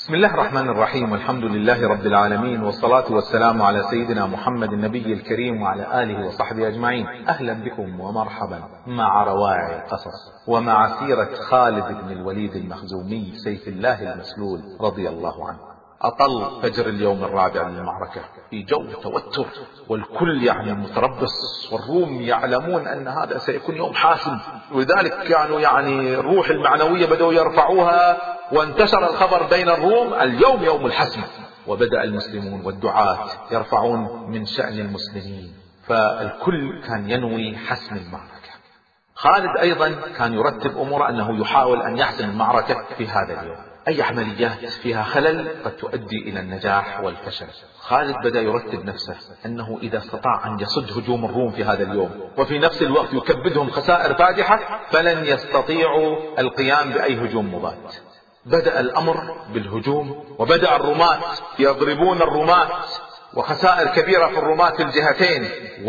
بسم الله الرحمن الرحيم، والحمد لله رب العالمين، والصلاة والسلام على سيدنا محمد النبي الكريم وعلى آله وصحبه أجمعين. أهلا بكم ومرحبا مع روائع القصص ومع سيرة خالد بن الوليد المخزومي سيف الله المسلول رضي الله عنه. أطل فجر اليوم الرابع للمعركة في جو توتر، والكل متربص، والروم يعلمون أن هذا سيكون يوم حاسم، ولذلك كانوا الروح المعنوية بدأوا يرفعوها، وانتشر الخبر بين الروم اليوم يوم الحسم. وبدأ المسلمون والدعاة يرفعون من شأن المسلمين، فالكل كان ينوي حسم المعركة. خالد أيضا كان يرتب أمور أنه يحاول أن يحسم المعركة في هذا اليوم. أي عمليات فيها خلل قد تؤدي إلى النجاح والفشل. خالد بدأ يرتب نفسه أنه إذا استطاع أن يصد هجوم الروم في هذا اليوم وفي نفس الوقت يكبدهم خسائر فادحة فلن يستطيعوا القيام بأي هجوم مضاد. بدأ الأمر بالهجوم، وبدأ الرماة يضربون الرماة، وخسائر كبيرة في الرماة في الجهتين،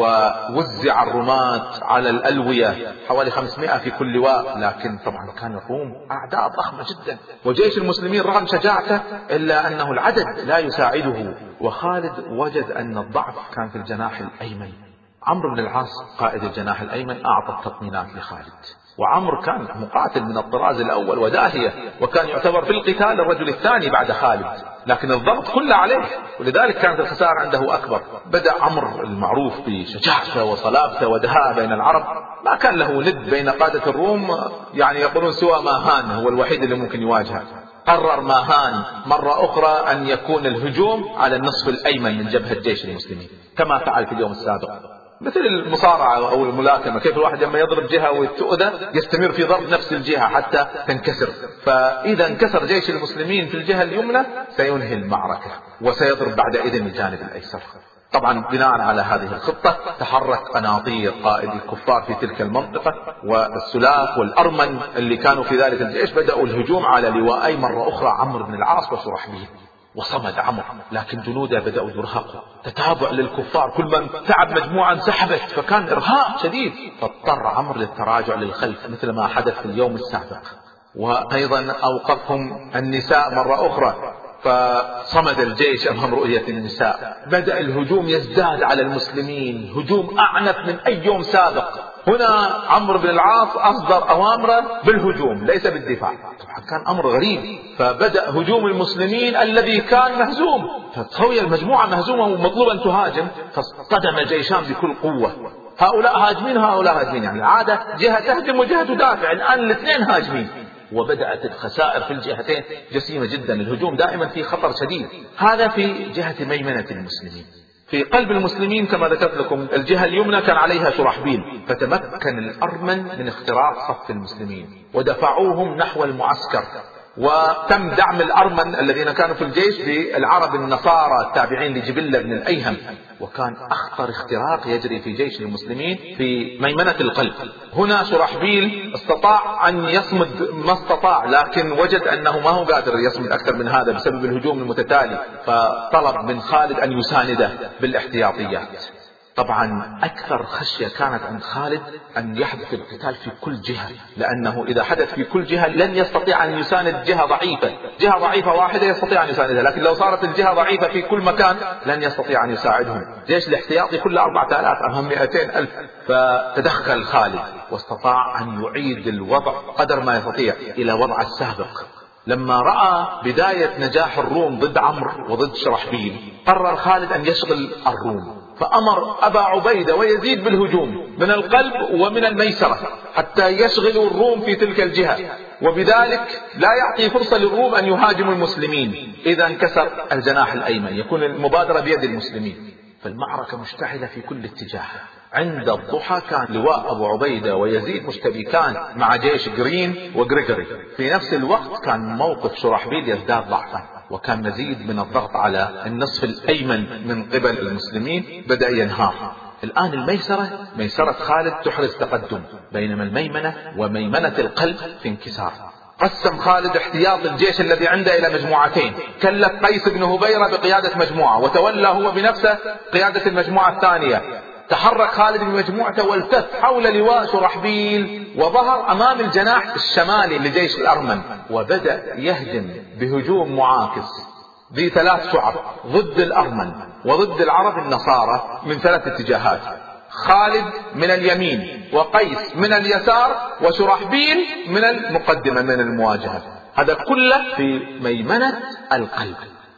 ووزع الرماة على الألوية حوالي 500 في كل لواء. لكن طبعا كان الروم أعداء ضخمة جدا، وجيش المسلمين رغم شجاعته إلا أنه العدد لا يساعده. وخالد وجد أن الضعف كان في الجناح الأيمن. عمرو بن العاص قائد الجناح الأيمن أعطى التطمينات لخالد، وعمرو كان مقاتل من الطراز الأول وداهية، وكان يعتبر في القتال الرجل الثاني بعد خالد، لكن الضغط كله عليه، ولذلك كانت الخسائر عنده أكبر. بدأ عمرو المعروف بشجاعته وصلابته ودهاء بين العرب، ما كان له ند بين قادة الروم، يقولون سوى ماهان هو الوحيد اللي ممكن يواجهه. قرر ماهان مرة أخرى أن يكون الهجوم على النصف الأيمن من جبهة جيش المسلمين كما فعل في اليوم السابق، مثل المصارعة أو الملاكمة، كيف الواحد لما يضرب جهة وتؤذى يستمر في ضرب نفس الجهة حتى تنكسر. فإذا انكسر جيش المسلمين في الجهة اليمنى سينهي المعركة، وسيضرب بعد إذن الجانب الأيسر. طبعا بناء على هذه الخطة تحرك قناطير قائد الكفار في تلك المنطقة، والسلاف والأرمن اللي كانوا في ذلك الجيش بدأوا الهجوم على لواءي مرة أخرى عمرو بن العاص وشرحبيل. وصمد عمرو، لكن جنوده بدأوا يرهقوا، تتابع للكفار، كل من تعب مجموعة انسحبت، فكان إرهاق شديد، فاضطر عمرو للتراجع للخلف مثل ما حدث في اليوم السابق. وأيضا أوقفهم النساء مرة أخرى، فصمد الجيش أمام رؤية النساء. بدأ الهجوم يزداد على المسلمين، هجوم أعنف من أي يوم سابق. هنا عمرو بن العاص أصدر أوامره بالهجوم ليس بالدفاع، طبعا كان أمر غريب. فبدأ هجوم المسلمين الذي كان مهزوم، فتخيل المجموعة مهزومة ومطلوب أن تهاجم، فاصطدم الجيشان بكل قوة، هؤلاء هاجمين هؤلاء هاجمين، العادة جهة تهجم وجهة تدافع، الآن الاثنين هاجمين، وبدأت الخسائر في الجهتين جسيمة جدا. الهجوم دائما في خطر شديد. هذا في جهة ميمنة المسلمين. في قلب المسلمين كما ذكرت لكم الجهة اليمنى كان عليها شرحبيل، فتمكن الأرمن من اختراق صف المسلمين ودفعوهم نحو المعسكر، وتم دعم الأرمن الذين كانوا في الجيش بالعرب النصارى التابعين لجبلة بن الأيهم. وكان أخطر اختراق يجري في جيش المسلمين في ميمنة القلب. هنا شرحبيل استطاع أن يصمد ما استطاع، لكن وجد أنه ما هو قادر يصمد أكثر من هذا بسبب الهجوم المتتالي، فطلب من خالد أن يسانده بالاحتياطيات. طبعا أكثر خشية كانت عند خالد أن يحدث القتال في كل جهة، لأنه إذا حدث في كل جهة لن يستطيع أن يساند جهة ضعيفة. جهة ضعيفة واحدة يستطيع أن يساندها، لكن لو صارت الجهة ضعيفة في كل مكان لن يستطيع أن يساعدهم. جيش الاحتياطي كله 4000 أمام 200,000. فتدخل خالد واستطاع أن يعيد الوضع قدر ما يستطيع إلى وضع السابق. لما رأى بداية نجاح الروم ضد عمرو وضد شرحبيل قرر خالد أن يشغل الروم، فأمر أبا عبيدة ويزيد بالهجوم من القلب ومن الميسرة حتى يشغلوا الروم في تلك الجهة، وبذلك لا يعطي فرصة للروم أن يهاجموا المسلمين. إذا انكسر الجناح الأيمن يكون المبادرة بيد المسلمين. فالمعركة مشتعلة في كل اتجاه. عند الضحى كان لواء أبو عبيدة ويزيد مشتبكان مع جيش جرين وغريغوري. في نفس الوقت كان موقف شرحبيل يزداد ضعفا، وكان مزيد من الضغط على النصف الأيمن من قبل المسلمين بدأ ينهار. الآن الميسرة ميسرة خالد تحرز تقدم، بينما الميمنة وميمنة القلب في انكسار. قسم خالد احتياط الجيش الذي عنده إلى مجموعتين، كلف قيس بن هبيرة بقيادة مجموعة، وتولى هو بنفسه قيادة المجموعة الثانية. تحرك خالد بمجموعته والتف حول لواء شرحبيل وظهر أمام الجناح الشمالي لجيش الأرمن، وبدأ يهجم بهجوم معاكس ذي 3 شعب ضد الأرمن وضد العرب النصارى من 3 اتجاهات: خالد من اليمين، وقيس من اليسار، وشرحبيل من المقدمة من المواجهة. هذا كله في ميمنة القلب.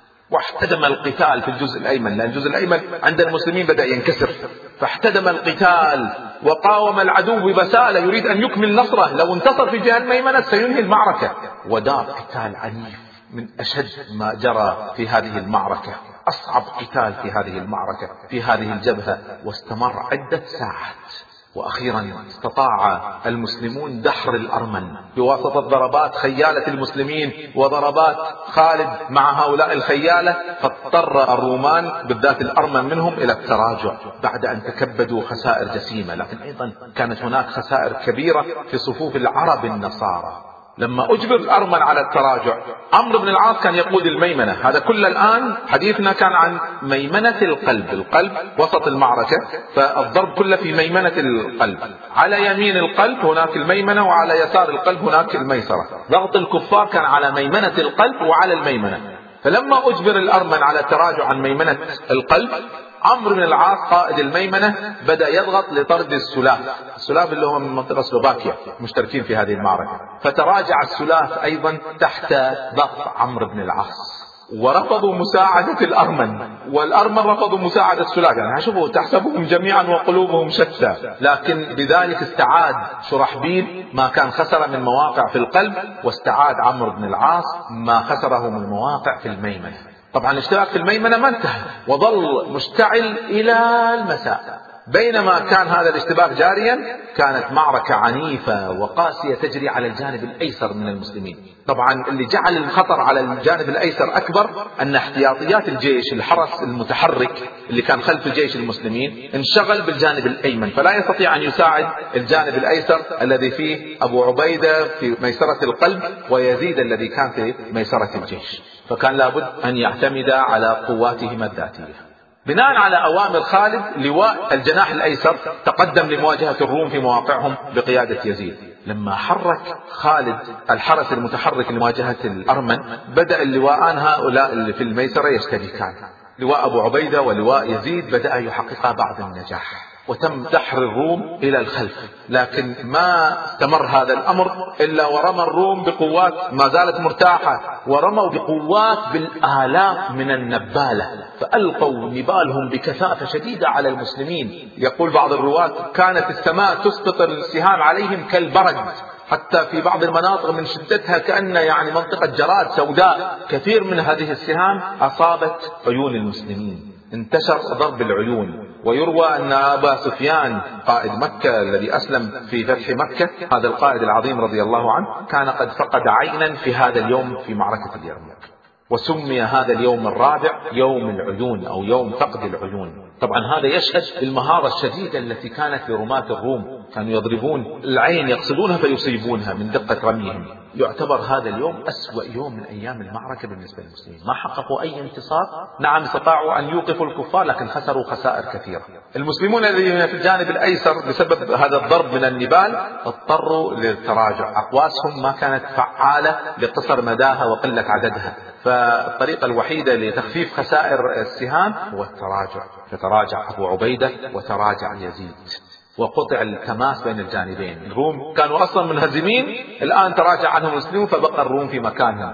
واحتدم القتال في الجزء الأيمن، لأن الجزء الأيمن عند المسلمين بدأ ينكسر، فاحتدم القتال وقاوم العدو ببسالة يريد أن يكمل نصره. لو انتصر في جهة الميمنة سينهي المعركة. ودار قتال عنيف من أشد ما جرى في هذه المعركة، أصعب قتال في هذه المعركة في هذه الجبهة، واستمر عدة ساعات. وأخيرا استطاع المسلمون دحر الأرمن بواسطة ضربات خيالة المسلمين وضربات خالد مع هؤلاء الخيالة، فاضطر الرومان بالذات الأرمن منهم إلى التراجع بعد أن تكبدوا خسائر جسيمة. لكن أيضا كانت هناك خسائر كبيرة في صفوف العرب النصارى. لما أجبر الأرمن على التراجع، عمرو بن العاص كان يقود الميمنة. هذا كل الآن حديثنا كان عن ميمنة القلب. القلب وسط المعركة، فالضرب كله في ميمنة القلب. على يمين القلب هناك الميمنة، وعلى يسار القلب هناك الميسرة. ضغط الكفار كان على ميمنة القلب وعلى الميمنة. فلما أجبر الأرمن على التراجع عن ميمنة القلب، عمرو بن العاص قائد الميمنة بدأ يضغط لطرد السلاف اللي هو من منطقة سلوفاكيا مشتركين في هذه المعركة. فتراجع السلاف أيضا تحت ضغط عمرو بن العاص، ورفضوا مساعدة الأرمن، والأرمن رفضوا مساعدة السلاف. يعني شوفوا، تحسبهم جميعا وقلوبهم شتى. لكن بذلك استعاد شرحبيل ما كان خسر من مواقع في القلب، واستعاد عمرو بن العاص ما خسره من مواقع في الميمنة. طبعا الاشتراك في الميمنة ما انتهى، وظل مشتعل إلى المساء. بينما كان هذا الاشتباك جاريا، كانت معركة عنيفة وقاسية تجري على الجانب الأيسر من المسلمين. طبعا اللي جعل الخطر على الجانب الأيسر أكبر أن احتياطيات الجيش، الحرس المتحرك اللي كان خلف الجيش المسلمين، انشغل بالجانب الأيمن، فلا يستطيع أن يساعد الجانب الأيسر الذي فيه أبو عبيدة في ميسرة القلب، ويزيد الذي كان في ميسرة الجيش. فكان لابد أن يعتمد على قواتهما الذاتية. بناء على أوامر خالد، لواء الجناح الأيسر تقدم لمواجهة الروم في مواقعهم بقيادة يزيد. لما حرك خالد الحرس المتحرك لمواجهة الأرمن، بدأ اللواءان هؤلاء اللي في الميسرة يشتبكان. لواء أبو عبيدة ولواء يزيد بدأ يحققا بعض النجاح، وتم دحر الروم إلى الخلف. لكن ما استمر هذا الأمر إلا ورمى الروم بقوات ما زالت مرتاحة، ورموا بقوات بالآلاف من النبالة، فألقوا نبالهم بكثافة شديدة على المسلمين. يقول بعض الرواة كانت السماء تسقط السهام عليهم كالبرد، حتى في بعض المناطق من شدتها كأن يعني منطقة جراد سوداء. كثير من هذه السهام أصابت عيون المسلمين، انتشر ضرب العيون. ويروى أن أبا سفيان قائد مكة الذي أسلم في فتح مكة، هذا القائد العظيم رضي الله عنه، كان قد فقد عينا في هذا اليوم في معركة اليرموك، وسمي هذا اليوم الرابع يوم العيون أو يوم فقد العيون. طبعا هذا يشهد بالمهارة الشديدة التي كانت لرماة الروم، كانوا يضربون العين يقصدونها فيصيبونها من دقة رميهم. يعتبر هذا اليوم أسوأ يوم من أيام المعركة بالنسبة للمسلمين. ما حققوا أي انتصار. نعم استطاعوا أن يوقفوا الكفار، لكن خسروا خسائر كثيرة. المسلمون الذين في الجانب الأيسر بسبب هذا الضرب من النبال اضطروا للتراجع. أقواسهم ما كانت فعالة لقصر مداها وقلة عددها، فالطريقة الوحيدة لتخفيف خسائر السهام هو التراجع. فتراجع أبو عبيدة وتراجع يزيد، وقطع التماس بين الجانبين. الروم كانوا أصلا منهزمين، الآن تراجع عنهم المسلمون، فبقى الروم في مكانهم،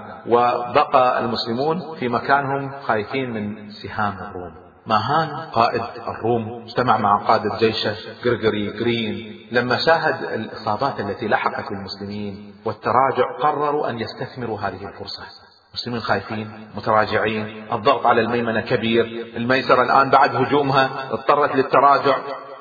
وبقى المسلمون في مكانهم خايفين من سهام الروم. ماهان قائد الروم اجتمع مع قادة جيشه غرغري جرين. لما شاهد الإصابات التي لحقت بالمسلمين والتراجع، قرروا أن يستثمروا هذه الفرصة. المسلمين خايفين متراجعين، الضغط على الميمنة كبير، الميسرة الآن بعد هجومها اضطرت للتراجع،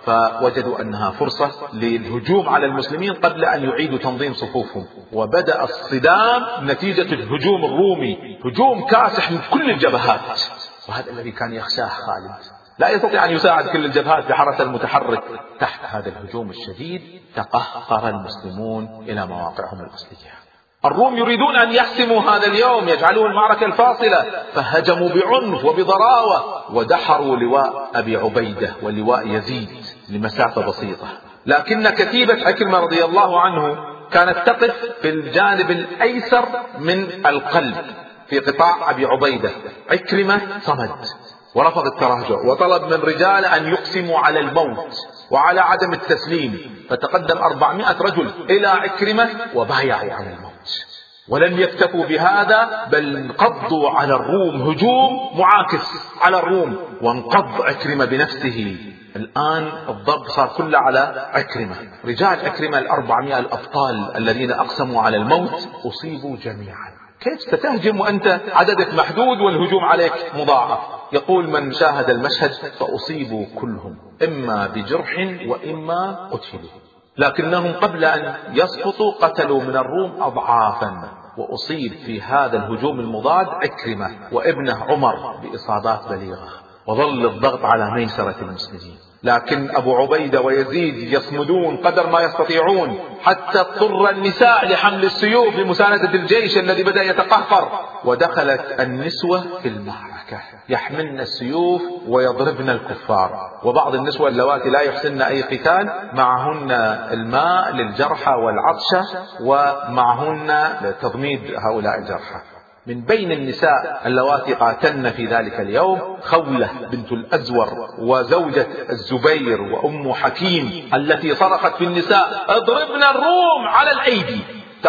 فوجدوا أنها فرصة للهجوم على المسلمين قبل أن يعيدوا تنظيم صفوفهم. وبدأ الصدام نتيجة الهجوم الرومي، هجوم كاسح من كل الجبهات، وهذا الذي كان يخشاه خالد. لا يستطيع أن يساعد كل الجبهات بحرس المتحرك. تحت هذا الهجوم الشديد تقهقر المسلمون إلى مواقعهم الأصلية. الروم يريدون أن يحسموا هذا اليوم، يجعلوه المعركة الفاصلة، فهجموا بعنف وبضراوة ودحروا لواء أبي عبيدة ولواء يزيد لمسافة بسيطة. لكن كتيبة عكرمة رضي الله عنه كانت تقف في الجانب الأيسر من القلب في قطاع أبي عبيدة. عكرمة صمد ورفض التراجع، وطلب من رجال أن يقسموا على الموت وعلى عدم التسليم، فتقدم 400 رجل إلى عكرمة وبايعوا على الموت. ولم يكتفوا بهذا، بل انقضوا على الروم هجوم معاكس على الروم، وانقض عكرمة بنفسه. الآن الضرب صار كله على عكرمة. رجال عكرمة 400 الأبطال الذين أقسموا على الموت أصيبوا جميعا. كيف ستهجم وأنت عددك محدود والهجوم عليك مضاعف؟ يقول من شاهد المشهد فأصيبوا كلهم، إما بجرح وإما قتلوا، لكنهم قبل أن يسقطوا قتلوا من الروم أضعافا. وأصيب في هذا الهجوم المضاد عكرمة وابنه عمر بإصابات بليغة، وظل الضغط على ميسرة المسلمين. لكن أبو عبيدة ويزيد يصمدون قدر ما يستطيعون، حتى اضطر النساء لحمل السيوف لمساندة الجيش الذي بدأ يتقهقر. ودخلت النسوة في المعركة يحملن السيوف ويضربن الكفار، وبعض النسوة اللواتي لا يحسن أي قتال معهن الماء للجرحى والعطشة، ومعهن لتضميد هؤلاء الجرحى. من بين النساء اللواتي قاتلن في ذلك اليوم خولة بنت الأزور وزوجة الزبير وأم حكيم التي صرخت في النساء اضربن الروم على الأيدي.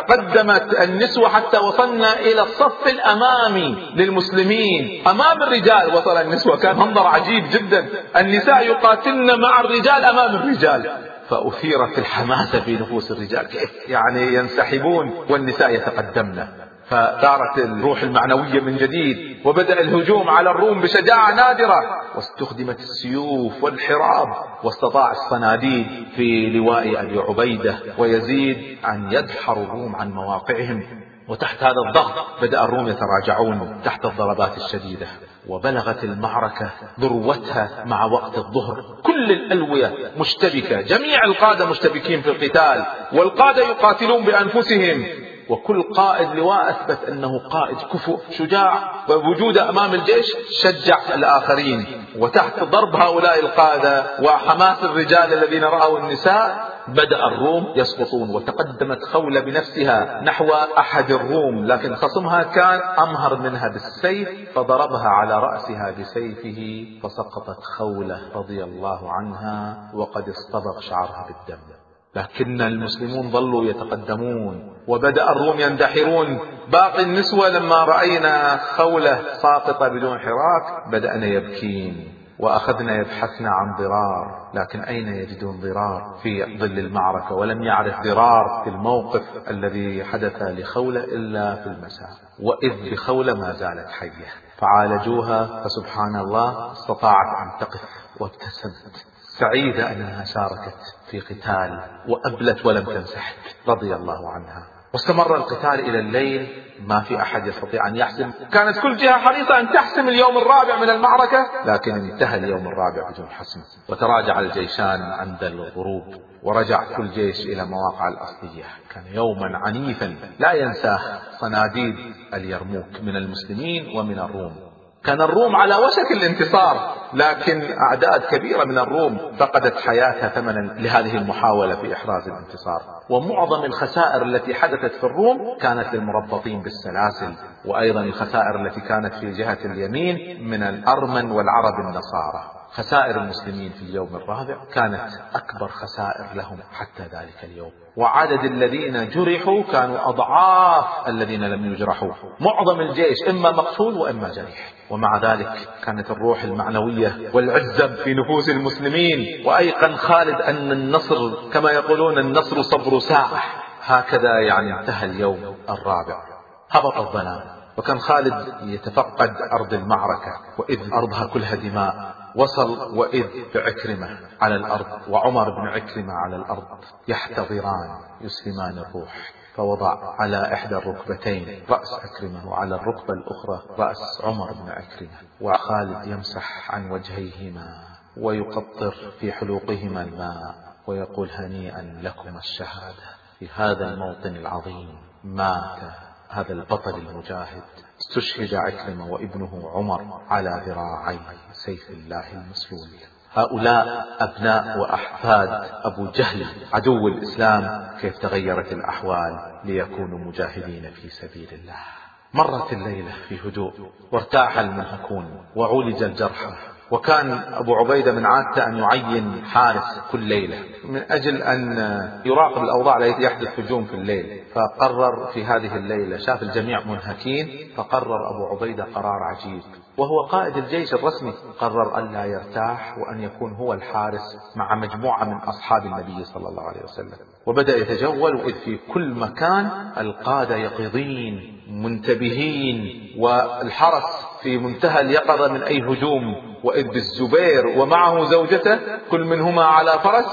تقدمت النسوة حتى وصلنا إلى الصف الأمامي للمسلمين أمام الرجال. وصل النسوة، كان منظر عجيب جدا، النساء يقاتلن مع الرجال أمام الرجال. فأثيرت الحماسة في نفوس الرجال، كيف يعني ينسحبون والنساء يتقدمن. فثارت الروح المعنوية من جديد، وبدأ الهجوم على الروم بشجاعة نادرة، واستخدمت السيوف والحراب، واستطاع الصناديد في لواء أبي عبيدة ويزيد أن يدحروا الروم عن مواقعهم. وتحت هذا الضغط بدأ الروم يتراجعون تحت الضربات الشديدة، وبلغت المعركة ذروتها مع وقت الظهر. كل الألوية مشتبكة، جميع القادة مشتبكين في القتال، والقادة يقاتلون بأنفسهم، وكل قائد لواء أثبت أنه قائد كفؤ شجاع، ووجوده أمام الجيش شجع الآخرين. وتحت ضرب هؤلاء القادة وحماس الرجال الذين رأوا النساء بدأ الروم يسقطون. وتقدمت خولة بنفسها نحو أحد الروم، لكن خصمها كان أمهر منها بالسيف، فضربها على رأسها بسيفه فسقطت خولة رضي الله عنها وقد اصطبغ شعرها بالدم. لكن المسلمون ظلوا يتقدمون، وبدأ الروم يندحرون. باقي النسوة لما رأينا خولة ساقطة بدون حراك بدأنا يبكين، وأخذنا يبحثن عن ضرار، لكن أين يجدون ضرار في ظل المعركة؟ ولم يعرف ضرار في الموقف الذي حدث لخولة إلا في المساء، وإذ بخولة ما زالت حية، فعالجوها، فسبحان الله استطاعت أن تقف وابتسمت سعيدة أنها شاركت في قتال وأبلت ولم تنسحب رضي الله عنها. واستمر القتال إلى الليل، ما في أحد يستطيع أن يحسم. كانت كل جهة حريصة أن تحسم اليوم الرابع من المعركة، لكن انتهى اليوم الرابع بدون حسم، وتراجع الجيشان عند الغروب، ورجع كل جيش إلى مواقع الأصلية. كان يوما عنيفا لا ينساه صناديد اليرموك من المسلمين ومن الروم. كان الروم على وشك الانتصار، لكن أعداد كبيرة من الروم فقدت حياتها ثمنا لهذه المحاولة في إحراز الانتصار. ومعظم الخسائر التي حدثت في الروم كانت للمربطين بالسلاسل، وأيضا الخسائر التي كانت في جهة اليمين من الأرمن والعرب النصارى. خسائر المسلمين في اليوم الرابع كانت أكبر خسائر لهم حتى ذلك اليوم، وعدد الذين جرحوا كانوا أضعاف الذين لم يجرحوا. معظم الجيش إما مقتول وإما جريح، ومع ذلك كانت الروح المعنوية والعزة في نفوس المسلمين. وأيقن خالد أن النصر كما يقولون النصر صبر ساعة. هكذا يعني انتهى اليوم الرابع. هبط الظلام، وكان خالد يتفقد أرض المعركة، وإذ أرضها كلها دماء. وصل وإذ بعكرمة على الأرض وعمر بن عكرمة على الأرض يحتضران يسلمان الروح، فوضع على إحدى الركبتين رأس عكرمة، وعلى الركبة الأخرى رأس عمر بن عكرمة، وخالد يمسح عن وجهيهما ويقطر في حلوقهما الماء ويقول هنيئا لكم الشهادة. في هذا الموطن العظيم مات هذا البطل المجاهد. استشهد عكرمة وابنه عمر على ذراعي سيف الله المسلول. هؤلاء أبناء وأحفاد أبو جهل عدو الإسلام، كيف تغيرت الأحوال ليكونوا مجاهدين في سبيل الله. مرت الليلة في هدوء وارتاح المنهكون وعولج الجرحى، وكان أبو عبيدة من عادته أن يعين حارس كل ليلة من أجل أن يراقب الأوضاع التي يحدث هجوم في الليل. فقرر في هذه الليلة، شاف الجميع منهكين، فقرر أبو عبيدة قرار عجيب، وهو قائد الجيش الرسمي، قرر أن لا يرتاح وأن يكون هو الحارس مع مجموعة من أصحاب النبي صلى الله عليه وسلم. وبدأ يتجول، وإذ في كل مكان القادة يقظين منتبهين، والحرس في منتهى اليقظة من أي هجوم. وإذ بالزبير ومعه زوجته كل منهما على فرس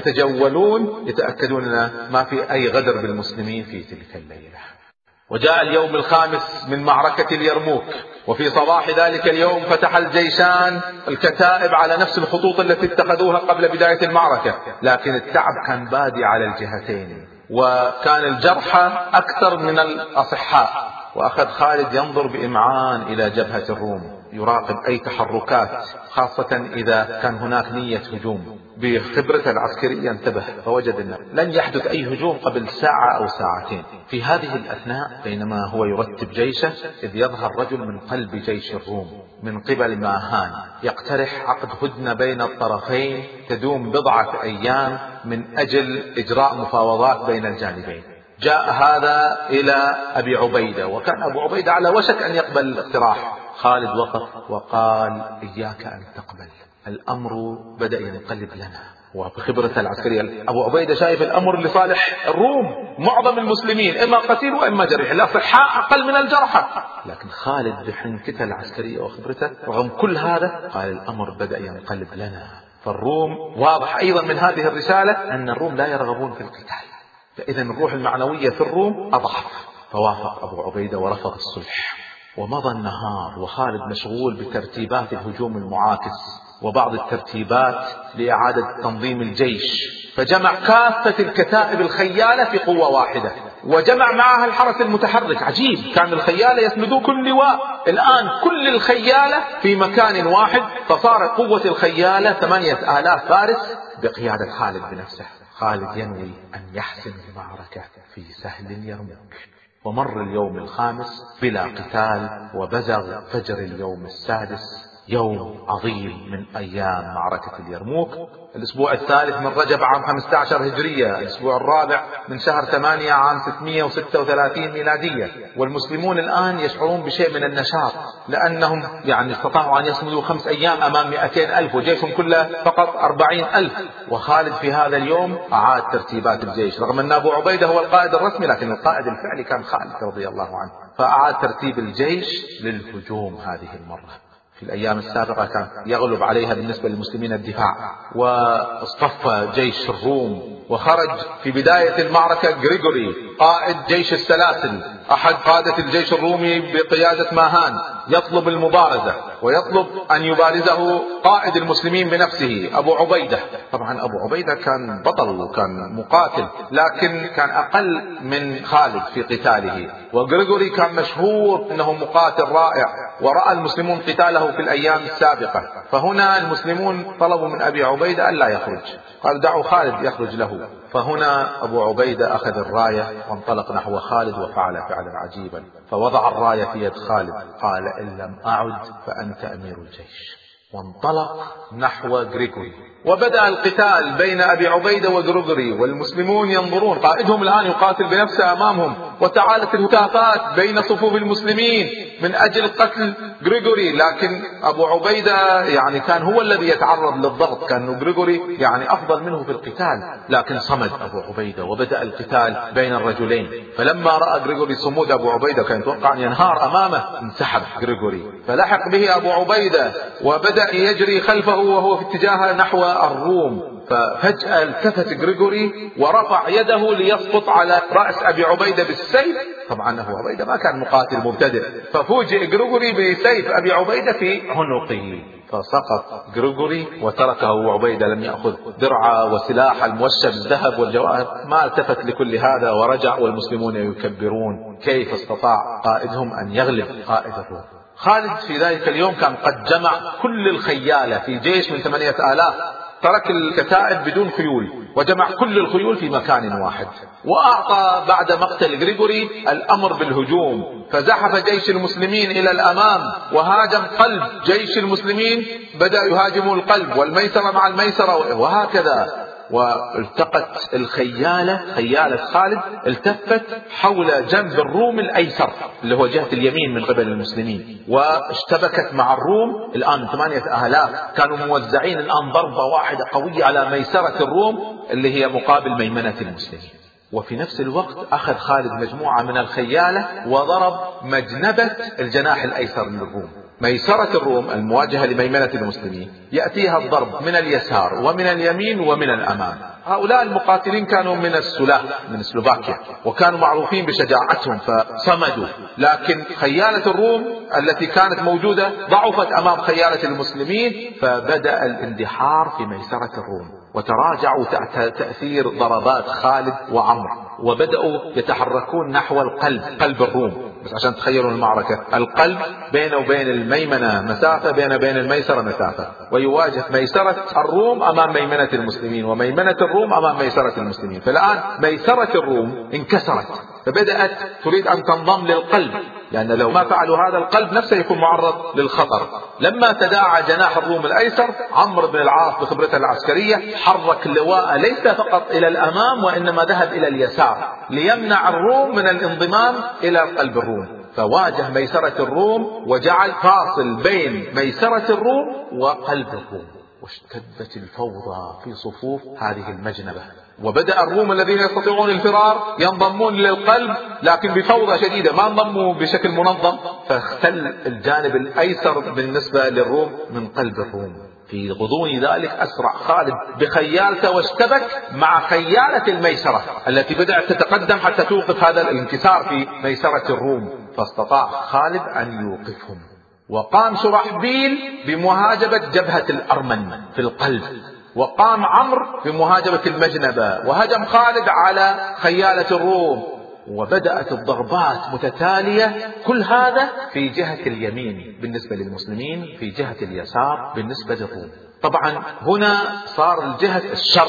يتجولون يتأكدون ما في أي غدر بالمسلمين في تلك الليلة. وجاء اليوم الخامس من معركة اليرموك، وفي صباح ذلك اليوم فتح الجيشان الكتائب على نفس الخطوط التي اتخذوها قبل بداية المعركة، لكن التعب كان بادي على الجهتين، وكان الجرحى أكثر من الأصحاء. وأخذ خالد ينظر بإمعان إلى جبهة الروم، يراقب أي تحركات، خاصة إذا كان هناك نية هجوم. بخبرته العسكرية انتبه فوجد أنه لن يحدث أي هجوم قبل ساعة أو ساعتين. في هذه الأثناء بينما هو يرتب جيشه، إذ يظهر رجل من قلب جيش الروم من قبل ماهان يقترح عقد هدنة بين الطرفين تدوم بضعة أيام من أجل إجراء مفاوضات بين الجانبين. جاء هذا إلى أبي عبيدة، وكان أبو عبيدة على وشك أن يقبل الاقتراح. خالد وقف وقال: إياك أن تقبل، الأمر بدأ ينقلب لنا. وبخبرته العسكرية أبو عبيدة شايف الأمر لصالح الروم، معظم المسلمين إما قتيل وإما جريح، الأصحاء أقل من الجرحى. لكن خالد بحنكته العسكرية وخبرته رغم كل هذا قال: الأمر بدأ ينقلب لنا. فالروم واضح أيضا من هذه الرسالة أن الروم لا يرغبون في القتال، فإذا الروح المعنوية في الروم أضعف. فوافق أبو عبيدة ورفض الصلح. ومضى النهار وخالد مشغول بترتيبات الهجوم المعاكس وبعض الترتيبات لإعادة تنظيم الجيش، فجمع كافة الكتائب الخيالة في قوة واحدة، وجمع معها الحرس المتحرك. عجيب، كان الخيالة يسندون كل لواء، الآن كل الخيالة في مكان واحد، فصارت قوة الخيالة 8000 فارس بقيادة خالد بنفسه. خالد ينوي أن يحسم المعركة في سهل اليرموك. ومر اليوم الخامس بلا قتال، وبزغ فجر اليوم السادس، يوم عظيم من أيام معركة اليرموك. الأسبوع الثالث من رجب عام 15 هجرية، الأسبوع الرابع من شهر 8 عام 636 ميلادية. والمسلمون الآن يشعرون بشيء من النشاط، لأنهم استطاعوا أن يصمدوا 5 أيام أمام 200,000 وجيشهم كله فقط 40,000. وخالد في هذا اليوم أعاد ترتيبات الجيش، رغم أن أبو عبيدة هو القائد الرسمي، لكن القائد الفعلي كان خالد رضي الله عنه. فأعاد ترتيب الجيش للهجوم هذه المرة. في الأيام السابقة كان يغلب عليها بالنسبة للمسلمين الدفاع، واصطف جيش الروم. وخرج في بداية المعركة غريغوري قائد جيش السلاسل، أحد قادة الجيش الرومي بقيادة ماهان، يطلب المبارزة ويطلب أن يبارزه قائد المسلمين بنفسه أبو عبيدة. طبعا أبو عبيدة كان بطل وكان مقاتل، لكن كان أقل من خالد في قتاله. وغريغوري كان مشهور أنه مقاتل رائع، ورأى المسلمون قتاله في الأيام السابقة. فهنا المسلمون طلبوا من أبي عبيدة ألا يخرج، قال: دعوا خالد يخرج له. فهنا أبو عبيدة أخذ الراية وانطلق نحو خالد، وفعل فعلا عجيبا، فوضع الراية في يد خالد، قال: إن لم أعد فأنت أمير الجيش. وانطلق نحو غريغوري، وبدأ القتال بين أبي عبيدة وغريغوري، والمسلمون ينظرون، قائدهم الآن يقاتل بنفسه أمامهم، وتعالت الهتافات بين صفوف المسلمين من أجل قتل غريغوري. لكن أبو عبيدة كان هو الذي يتعرض للضغط، كان غريغوري أفضل منه في القتال، لكن صمد أبو عبيدة وبدأ القتال بين الرجلين. فلما رأى غريغوري صمود أبو عبيدة كان يتوقع أن ينهار أمامه، انسحب غريغوري، فلحق به أبو عبيدة وبدأ يجري خلفه وهو في اتجاه نحو الروم. ففجأة التفت غريغوري ورفع يده ليسقط على رأس أبي عبيدة بالسيف. طبعا أبو عبيدة ما كان مقاتل مبتدئ، ففوجئ غريغوري بسيف أبي عبيدة في عنقه، فسقط غريغوري وتركه أبو عبيدة. لم يأخذ درع وسلاح الموشى بالذهب والجواهر، ما التفت لكل هذا ورجع، والمسلمون يكبرون كيف استطاع قائدهم أن يغلب قائد الروم. خالد في ذلك اليوم كان قد جمع كل الخيالة في جيش من 8000، ترك الكتائب بدون خيول وجمع كل الخيول في مكان واحد، وأعطى بعد مقتل غريغوري الأمر بالهجوم، فزحف جيش المسلمين إلى الأمام وهاجم قلب جيش المسلمين، بدأ يهاجموا القلب والميسرة مع الميسرة وهكذا. والتقت خيالة خالد التفت حول جنب الروم الأيسر اللي هو جهة اليمين من قبل المسلمين، واشتبكت مع الروم. الآن 8000 كانوا موزعين الآن ضربة واحدة قوية على ميسرة الروم اللي هي مقابل ميمنة المسلمين. وفي نفس الوقت أخذ خالد مجموعة من الخيالة وضرب مجنبة الجناح الأيسر للروم. ميسرة الروم المواجهة لميمنة المسلمين يأتيها الضرب من اليسار ومن اليمين ومن الأمام. هؤلاء المقاتلين كانوا من السلاح من سلوفاكيا وكانوا معروفين بشجاعتهم فصمدوا، لكن خيالة الروم التي كانت موجودة ضعفت أمام خيالة المسلمين، فبدأ الاندحار في ميسرة الروم وتراجعوا تحت تأثير ضربات خالد وعمرو، وبدأوا يتحركون نحو قلب الروم. بس عشان تخيلوا المعركة، القلب بينه وبين الميمنة مسافة، بينه وبين الميسرة مسافة، ويواجه ميسرة الروم أمام ميمنة المسلمين وميمنة الروم أمام ميسرة المسلمين. فالآن ميسرة الروم انكسرت فبدأت تريد أن تنضم للقلب، لأن يعني لو ما فعلوا هذا القلب نفسه يكون معرض للخطر. لما تداعى جناح الروم الأيسر، عمرو بن العاص بخبرته العسكرية حرك اللواء ليس فقط إلى الأمام وإنما ذهب إلى اليسار ليمنع الروم من الانضمام إلى قلب الروم، فواجه ميسرة الروم وجعل فاصل بين ميسرة الروم وقلب الروم، واشتدت الفوضى في صفوف هذه المجنبة. وبدأ الروم الذين يستطيعون الفرار ينضمون للقلب لكن بفوضى شديدة، ما انضموا بشكل منظم، فاختل الجانب الأيسر بالنسبة للروم من قلب الروم. في غضون ذلك أسرع خالد بخيالته واشتبك مع خيالة الميسرة التي بدأت تتقدم حتى توقف هذا الانكسار في ميسرة الروم، فاستطاع خالد أن يوقفهم. وقام شرحبيل بمهاجمة جبهة الأرمن في القلب، وقام عمرو بمهاجمة المجنبة، وهجم خالد على خيالة الروم، وبدأت الضربات متتالية، كل هذا في جهة اليمين بالنسبة للمسلمين، في جهة اليسار بالنسبة للروم. طبعا هنا صار الجهة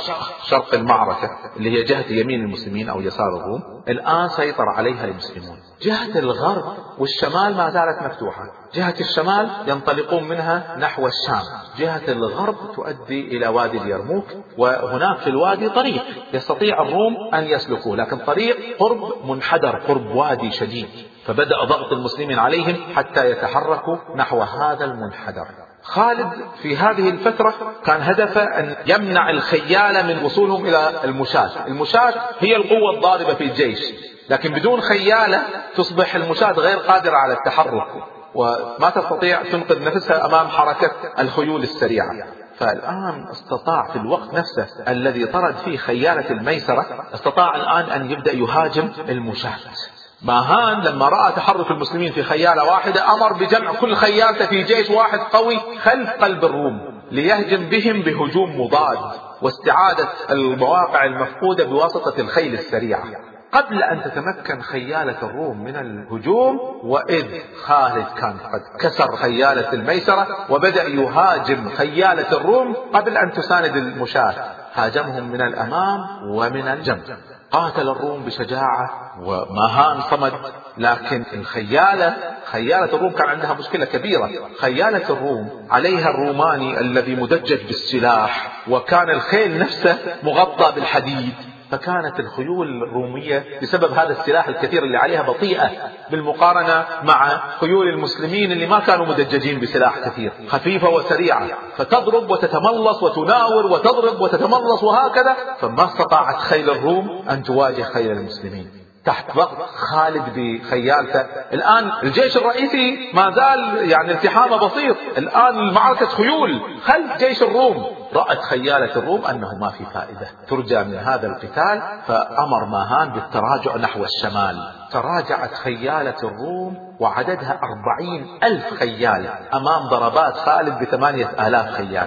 شرق المعركة اللي هي جهة يمين المسلمين أو يسار الروم الآن سيطر عليها المسلمون. جهة الغرب والشمال ما زالت مفتوحة، جهة الشمال ينطلقون منها نحو الشام، جهة الغرب تؤدي إلى وادي اليرموك، وهناك في الوادي طريق يستطيع الروم أن يسلكوه، لكن طريق قرب منحدر، قرب وادي شديد، فبدأ ضغط المسلمين عليهم حتى يتحركوا نحو هذا المنحدر. خالد في هذه الفترة كان هدفه أن يمنع الخيالة من وصولهم إلى المشاة. المشاة هي القوة الضاربة في الجيش، لكن بدون خيالة تصبح المشاة غير قادرة على التحرك وما تستطيع تنقذ نفسها أمام حركة الخيول السريعة. فالآن استطاع في الوقت نفسه الذي طرد فيه خيالة الميسرة، استطاع الآن أن يبدأ يهاجم المشاة. ماهان لما رأى تحرك المسلمين في خيالة واحدة أمر بجمع كل خيالته في جيش واحد قوي خلف قلب الروم ليهجم بهم بهجوم مضاد واستعادة المواقع المفقودة بواسطة الخيل السريعة. قبل أن تتمكن خيالة الروم من الهجوم، وإذ خالد كان قد كسر خيالة الميسرة وبدأ يهاجم خيالة الروم قبل أن تساند المشاة، هاجمهم من الأمام ومن الجنب. قاتل الروم بشجاعة وماهان صمد، لكن خيالة الروم كان عندها مشكلة كبيرة. خيالة الروم عليها الروماني الذي مدجج بالسلاح، وكان الخيل نفسه مغطى بالحديد، فكانت الخيول الرومية بسبب هذا السلاح الكثير اللي عليها بطيئة بالمقارنة مع خيول المسلمين اللي ما كانوا مدججين بسلاح كثير، خفيفة وسريعة، فتضرب وتتملص وتناور وتضرب وتتملص وهكذا، فما استطاعت خيل الروم أن تواجه خيل المسلمين تحت ضغط خالد بخيالته. الآن الجيش الرئيسي ما زال يعني التحامه بسيط، الآن المعركة خيول خلف جيش الروم. رأت خيالة الروم أنه ما في فائدة ترجى من هذا القتال، فأمر ماهان بالتراجع نحو الشمال. تراجعت خيالة الروم وعددها 40,000 خيال أمام ضربات خالد ب8,000 خيال.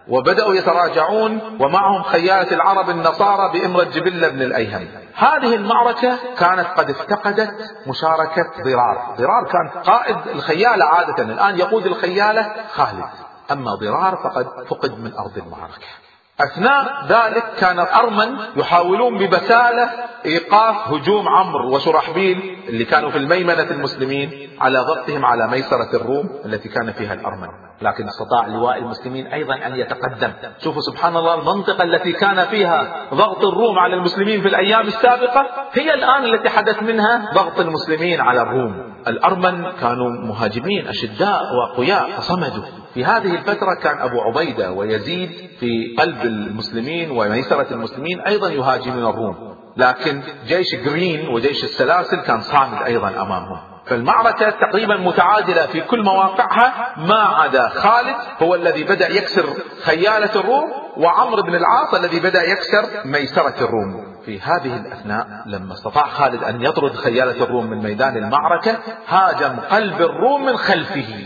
وبدأوا يتراجعون، ومعهم خيالة العرب النصارى بإمرة جبلة بن الأيهم. هذه المعركة كانت قد افتقدت مشاركة ضرار. ضرار كان قائد الخيالة عادة، الآن يقود الخيالة خالد، أما ضرار فقد فقد من أرض المعركة. أثناء ذلك كان الأرمن يحاولون ببسالة إيقاف هجوم عمرو وشرحبيل اللي كانوا في الميمنة المسلمين على ضغطهم على ميسرة الروم التي كان فيها الأرمن، لكن استطاع لواء المسلمين أيضا أن يتقدم. شوفوا سبحان الله، المنطقة التي كان فيها ضغط الروم على المسلمين في الأيام السابقة هي الآن التي حدث منها ضغط المسلمين على الروم. الأرمن كانوا مهاجمين أشداء وأقوياء فصمدوا. في هذه الفترة كان أبو عبيدة ويزيد في قلب المسلمين وميسرة المسلمين أيضا يهاجمون الروم، لكن جيش جرين وجيش السلاسل كان صامد أيضا أمامهم. فالمعركة تقريبا متعادلة في كل مواقعها، ما عدا خالد هو الذي بدأ يكسر خيالة الروم، وعمرو بن العاص الذي بدأ يكسر ميسرة الروم. في هذه الأثناء لما استطاع خالد أن يطرد خيالة الروم من ميدان المعركة، هاجم قلب الروم من خلفه،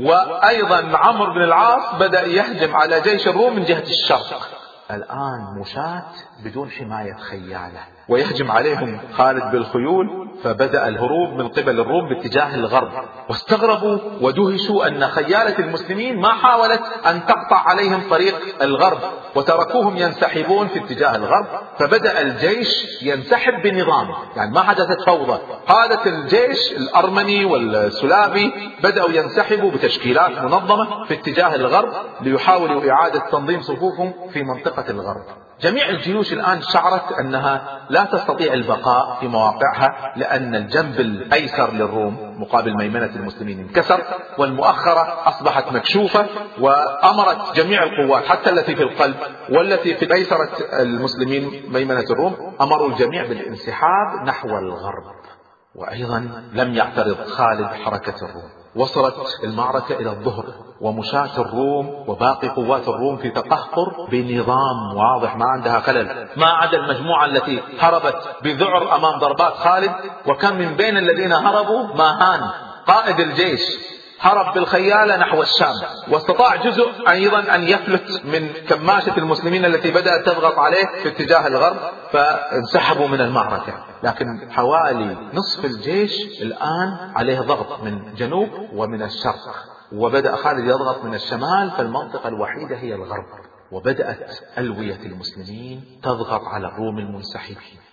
وأيضا عمرو بن العاص بدأ يهجم على جيش الروم من جهة الشرق. الآن مشاة بدون حماية خيالة، ويهجم عليهم خالد بالخيول، فبدأ الهروب من قبل الروم باتجاه الغرب، واستغربوا ودهشوا أن خيالة المسلمين ما حاولت أن تقطع عليهم طريق الغرب، وتركوهم ينسحبون في اتجاه الغرب. فبدأ الجيش ينسحب بنظام، يعني ما حدثت فوضى. قادة الجيش الأرمني والسلافي بدأوا ينسحبوا بتشكيلات منظمة في اتجاه الغرب ليحاولوا إعادة تنظيم صفوفهم في منطقة الغرب. جميع الجيوش الآن شعرت أنها لا تستطيع البقاء في مواقعها، لأن الجنب الأيسر للروم مقابل ميمنة المسلمين انكسر، والمؤخرة أصبحت مكشوفة، وأمرت جميع القوات حتى التي في القلب والتي في أيسرة المسلمين ميمنة الروم، أمروا الجميع بالانسحاب نحو الغرب. وأيضا لم يعترض خالد حركة الروم. وصلت المعركة إلى الظهر، ومشاة الروم وباقي قوات الروم في تقهقر بنظام واضح، ما عندها خلل، ما عدا المجموعة التي هربت بذعر أمام ضربات خالد. وكان من بين الذين هربوا ماهان قائد الجيش، هرب بالخيالة نحو الشام، واستطاع جزء أيضا أن يفلت من كماشة المسلمين التي بدأت تضغط عليه في اتجاه الغرب، فانسحبوا من المعركة. لكن حوالي نصف الجيش الآن عليه ضغط من جنوب ومن الشرق، وبدأ خالد يضغط من الشمال، فالمنطقة الوحيدة هي الغرب. وبدأت ألوية المسلمين تضغط على الروم المنسحبين.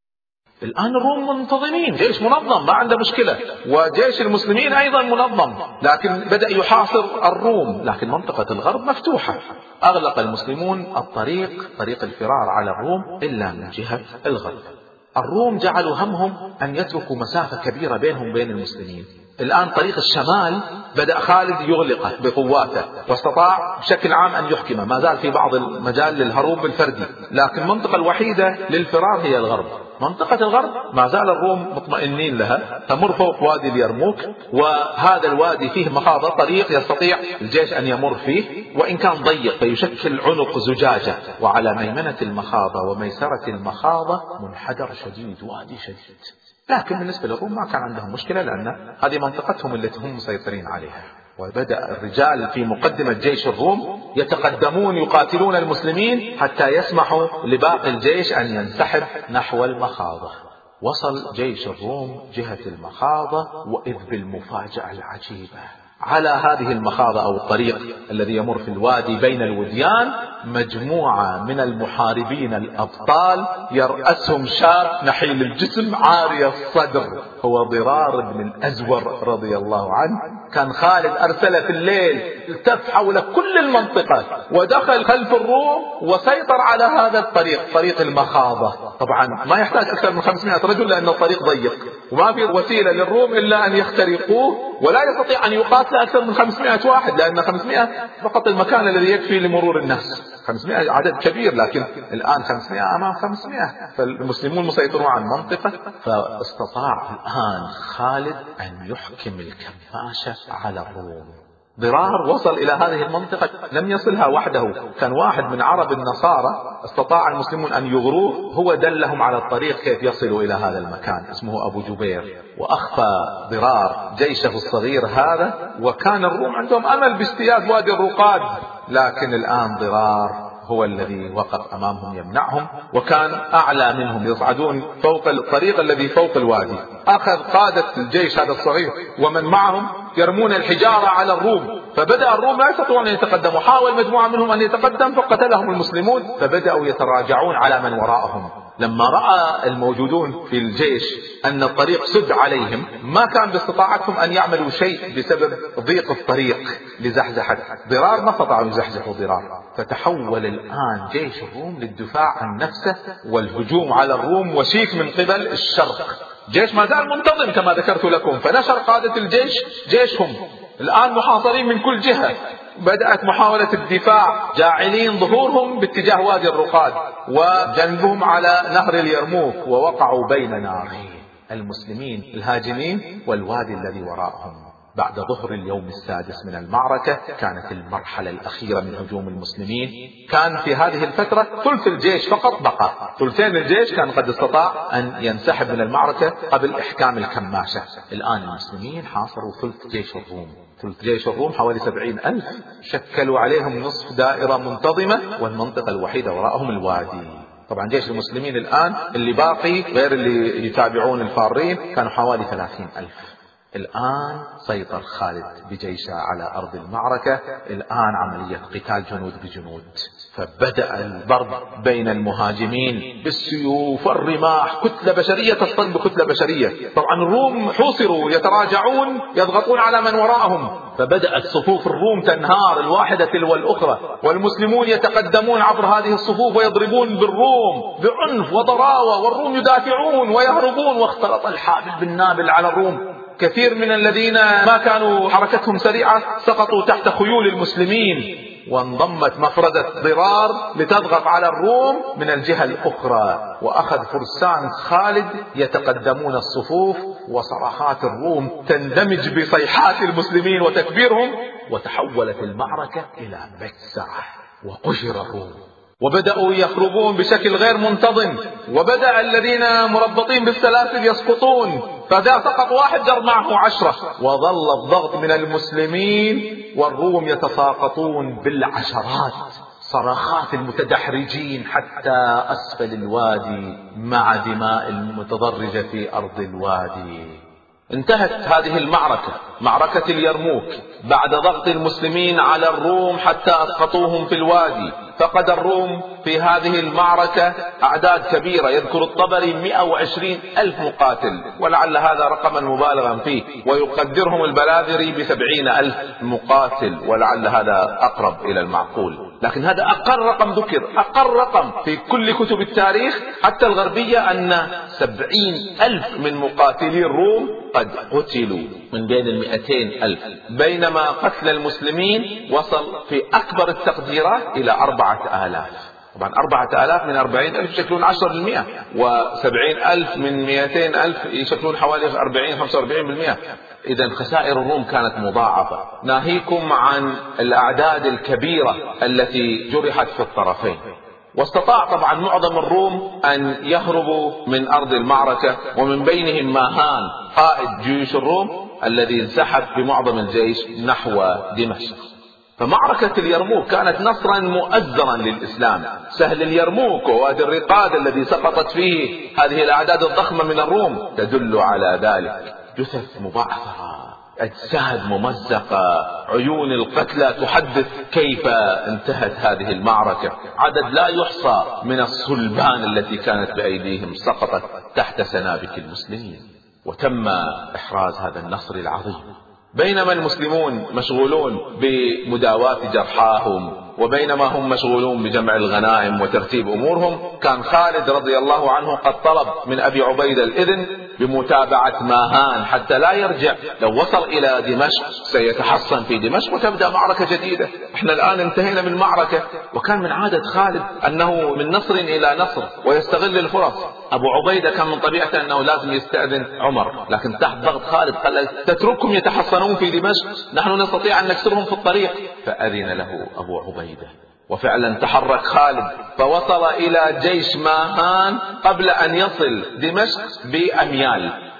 الآن الروم منتظمين، جيش منظم ما عنده مشكلة، وجيش المسلمين أيضا منظم، لكن بدأ يحاصر الروم. لكن منطقة الغرب مفتوحة. أغلق المسلمون طريق الفرار على الروم إلا من جهة الغرب. الروم جعلوا همهم أن يتركوا مسافة كبيرة بينهم وبين المسلمين. الآن طريق الشمال بدأ خالد يغلقه بقواته، واستطاع بشكل عام أن يحكمه، ما زال في بعض المجال للهروب الفردي، لكن المنطقة الوحيدة للفرار هي الغرب. منطقة الغرب ما زال الروم مطمئنين لها، تمر فوق وادي اليرموك، وهذا الوادي فيه مخاضة، طريق يستطيع الجيش أن يمر فيه، وإن كان ضيق فيشكل عنق زجاجة، وعلى ميمنة المخاضة وميسرة المخاضة منحدر شديد، وادي شديد. لكن بالنسبة للروم ما كان عندهم مشكلة، لأن هذه منطقتهم التي هم مسيطرين عليها. وبدأ الرجال في مقدمة جيش الروم يتقدمون يقاتلون المسلمين حتى يسمحوا لباقي الجيش أن ينسحب نحو المخاضة. وصل جيش الروم جهة المخاضة، وإذ بالمفاجأة العجيبة، على هذه المخاضة أو الطريق الذي يمر في الوادي بين الوديان مجموعة من المحاربين الأبطال، يرأسهم شاب نحيل الجسم عاري الصدر، هو ضرار بن الأزور رضي الله عنه. كان خالد أرسل في الليل، التف حول كل المنطقة ودخل خلف الروم وسيطر على هذا الطريق، طريق المخاضة. طبعا ما يحتاج أكثر من 500 رجل، لأن الطريق ضيق وما في وسيلة للروم إلا أن يخترقوه، ولا يستطيع أن يقاتل أكثر من 500 واحد، لأن 500 فقط المكان الذي يكفي لمرور الناس. 500 عدد كبير، لكن الآن 500 أمام 500، فالمسلمون مسيطرون على المنطقة. فاستطاع الآن خالد أن يحكم الكماشة على الروم. ضرار وصل إلى هذه المنطقة لم يصلها وحده، كان واحد من عرب النصارى استطاع المسلمون أن يغروه، هو دلهم على الطريق كيف يصلوا إلى هذا المكان، اسمه أبو جبير. وأخفى ضرار جيشه الصغير هذا، وكان الروم عندهم أمل باجتياز وادي الرقاد، لكن الآن ضرار هو الذي وقف أمامهم يمنعهم، وكان أعلى منهم يصعدون فوق الطريق الذي فوق الوادي. أخذ قادة الجيش هذا الصغير ومن معهم يرمون الحجارة على الروم، فبدأ الروم لا يستطيعون أن يتقدموا، حاول مجموعة منهم أن يتقدم فقتلهم المسلمون، فبدأوا يتراجعون على من وراءهم. لما رأى الموجودون في الجيش أن الطريق سد عليهم ما كان باستطاعتهم أن يعملوا شيء بسبب ضيق الطريق لزحزحة ضرار، ما استطاعوا يزحزحوا ضرار. فتحول الآن جيش الروم للدفاع عن نفسه والهجوم على الروم وشيك من قبل الشرق. جيش ما زال منتظم كما ذكرت لكم، فنشر قادة الجيش جيشهم الآن محاصرين من كل جهة. بدأت محاولة الدفاع جاعلين ظهورهم باتجاه وادي الرقاد وجنبهم على نهر اليرموك، ووقعوا بين نارين المسلمين الهاجمين والوادي الذي وراءهم. بعد ظهر اليوم السادس من المعركة كانت المرحلة الأخيرة من هجوم المسلمين. كان في هذه الفترة ثلث الجيش فقط بقى، ثلثين الجيش كان قد استطاع أن ينسحب من المعركة قبل إحكام الكماشة. الآن المسلمين حاصروا ثلث جيش الروم، ثلث جيش الروم حوالي 70,000، شكلوا عليهم نصف دائرة منتظمة، والمنطقة الوحيدة وراءهم الوادي. طبعا جيش المسلمين الآن اللي باقي غير اللي يتابعون الفارين كانوا حوالي 30,000. الآن سيطر خالد بجيشه على أرض المعركة، الآن عملية قتال جنود بجنود. فبدأ الضرب بين المهاجمين بالسيوف والرماح، كتلة بشرية تصطدم بكتلة بشرية. طبعا الروم حوصروا يتراجعون يضغطون على من وراءهم، فبدأت صفوف الروم تنهار الواحدة تلو الأخرى، والمسلمون يتقدمون عبر هذه الصفوف ويضربون بالروم بعنف وضراوة، والروم يدافعون ويهربون، واختلط الحابل بالنابل على الروم. كثير من الذين ما كانوا حركتهم سريعة سقطوا تحت خيول المسلمين، وانضمت مفردة ضرار لتضغط على الروم من الجهة الأخرى، وأخذ فرسان خالد يتقدمون الصفوف، وصرخات الروم تندمج بصيحات المسلمين وتكبيرهم، وتحولت المعركة إلى مجزرة وقشر الروم، وبدأوا يخرجون بشكل غير منتظم، وبدأ الذين مربطين بالسلاسل يسقطون، فإذا سقط واحد جر معه 10، وظل الضغط من المسلمين والروم يتساقطون بالعشرات، صرخات المتدحرجين حتى أسفل الوادي مع دماء المتضرجة في أرض الوادي. انتهت هذه المعركة، معركة اليرموك، بعد ضغط المسلمين على الروم حتى أسقطوهم في الوادي. فقد الروم في هذه المعركة أعداد كبيرة، يذكر الطبري 120,000 مقاتل، ولعل هذا رقما مبالغا فيه، ويقدرهم البلاذري ب70,000 مقاتل، ولعل هذا أقرب إلى المعقول. لكن هذا أقل رقم ذكر، أقل رقم في كل كتب التاريخ حتى الغربية، أن 70,000 من مقاتلي الروم قد قتلوا من بين 200,000، بينما قتل المسلمين وصل في أكبر التقديرات إلى 4,000. طبعا 4,000 من 40,000 يشكلون 10%، و70,000 من 200,000 يشكلون حوالي 40-45%. إذا خسائر الروم كانت مضاعفة، ناهيكم عن الأعداد الكبيرة التي جرحت في الطرفين. واستطاع طبعا معظم الروم أن يهربوا من أرض المعركة، ومن بينهم ماهان قائد جيوش الروم الذي انسحب بمعظم الجيش نحو دمشق. فمعركة اليرموك كانت نصرا مؤزرا للإسلام. سهل اليرموك ووادي الرقاد الذي سقطت فيه هذه الأعداد الضخمة من الروم تدل على ذلك، جثث مبعثرة، أجساد ممزقة، عيون القتلى تحدث كيف انتهت هذه المعركة. عدد لا يحصى من الصلبان التي كانت بأيديهم سقطت تحت سنابك المسلمين، وتم إحراز هذا النصر العظيم. بينما المسلمون مشغولون بمداواة جرحاهم، وبينما هم مشغولون بجمع الغنائم وترتيب أمورهم، كان خالد رضي الله عنه قد طلب من أبي عبيدة الإذن بمتابعة ماهان حتى لا يرجع. لو وصل إلى دمشق سيتحصن في دمشق وتبدأ معركة جديدة. احنا الآن انتهينا من معركة، وكان من عادة خالد أنه من نصر إلى نصر ويستغل الفرص. أبو عبيدة كان من طبيعته أنه لازم يستأذن عمر، لكن تحت ضغط خالد قال تتركهم يتحصنون في دمشق، نحن نستطيع أن نكسرهم في الطريق. فأذن له أبو عبيدة، وفعلا تحرك خالد فوصل إلى جيش ماهان قبل أن يصل دمشق بأميال.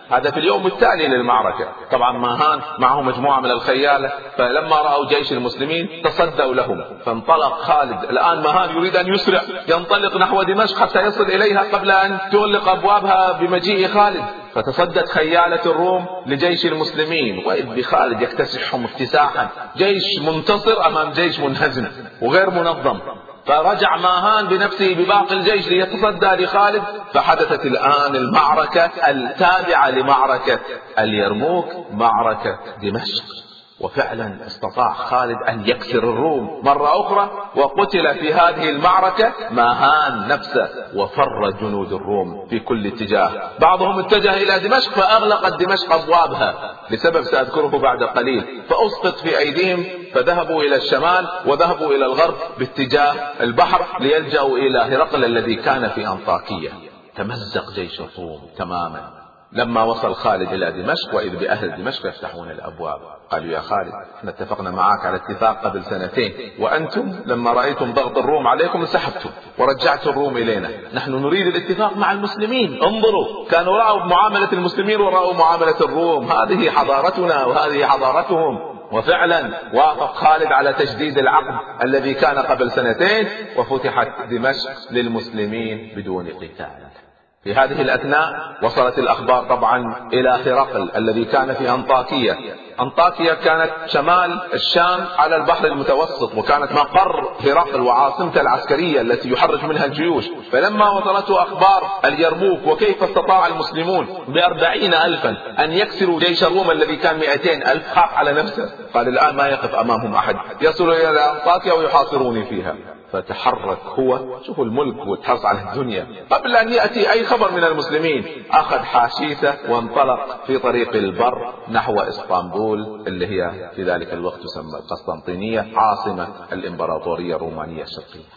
هذا في اليوم التالي للمعركة. طبعا ماهان معه مجموعة من الخيالة، فلما رأوا جيش المسلمين تصدوا لهم، فانطلق خالد. الآن ماهان يريد أن يسرع، ينطلق نحو دمشق حتى يصل إليها قبل أن تغلق أبوابها بمجيء خالد. فتصدت خيالة الروم لجيش المسلمين، وإذ بخالد يكتسحهم اكتساحا، جيش منتصر أمام جيش منهزم وغير منظم. فرجع ماهان بنفسه بباقي الجيش ليتصدى لخالد. فحدثت الآن المعركة التابعة لمعركة اليرموك، معركة دمشق. وفعلا استطاع خالد أن يكسر الروم مرة أخرى، وقتل في هذه المعركة ماهان نفسه، وفر جنود الروم في كل اتجاه. بعضهم اتجه إلى دمشق فأغلقت دمشق أبوابها لسبب سأذكره بعد قليل، فأسقط في أيديهم، فذهبوا إلى الشمال وذهبوا إلى الغرب باتجاه البحر ليلجأوا إلى هرقل الذي كان في أنطاكية. تمزق جيش الروم تماما. لما وصل خالد إلى دمشق، وإذ بأهل دمشق يفتحون الأبواب. قالوا يا خالد احنا اتفقنا معك على اتفاق قبل 2 سنين، وأنتم لما رأيتم ضغط الروم عليكم انسحبتم ورجعتوا الروم إلينا. نحن نريد الاتفاق مع المسلمين. انظروا، كانوا رأوا معاملة المسلمين ورأوا معاملة الروم. هذه حضارتنا وهذه حضارتهم. وفعلا وافق خالد على تجديد العقد الذي كان قبل 2 وفتحت دمشق للمسلمين بدون قتال. في هذه الأثناء وصلت الأخبار طبعا إلى هرقل الذي كان في أنطاكية. أنطاكية كانت شمال الشام على البحر المتوسط، وكانت مقر هرقل وعاصمته العسكرية التي يحرك منها الجيوش. فلما وصلته أخبار اليرموك وكيف استطاع المسلمون ب40,000 أن يكسروا جيش الروم الذي كان 200,000، خاف على نفسه، قال الآن ما يقف أمامهم أحد، يصلوا إلى أنطاكية ويحاصروني فيها. فتحرك هو، شوفوا الملك والحرص على الدنيا، قبل أن يأتي أي خبر من المسلمين أخذ حاشيته وانطلق في طريق البر نحو إسطنبول، اللي هي في ذلك الوقت تسمى القسطنطينية، عاصمة الإمبراطورية الرومانية الشرقية.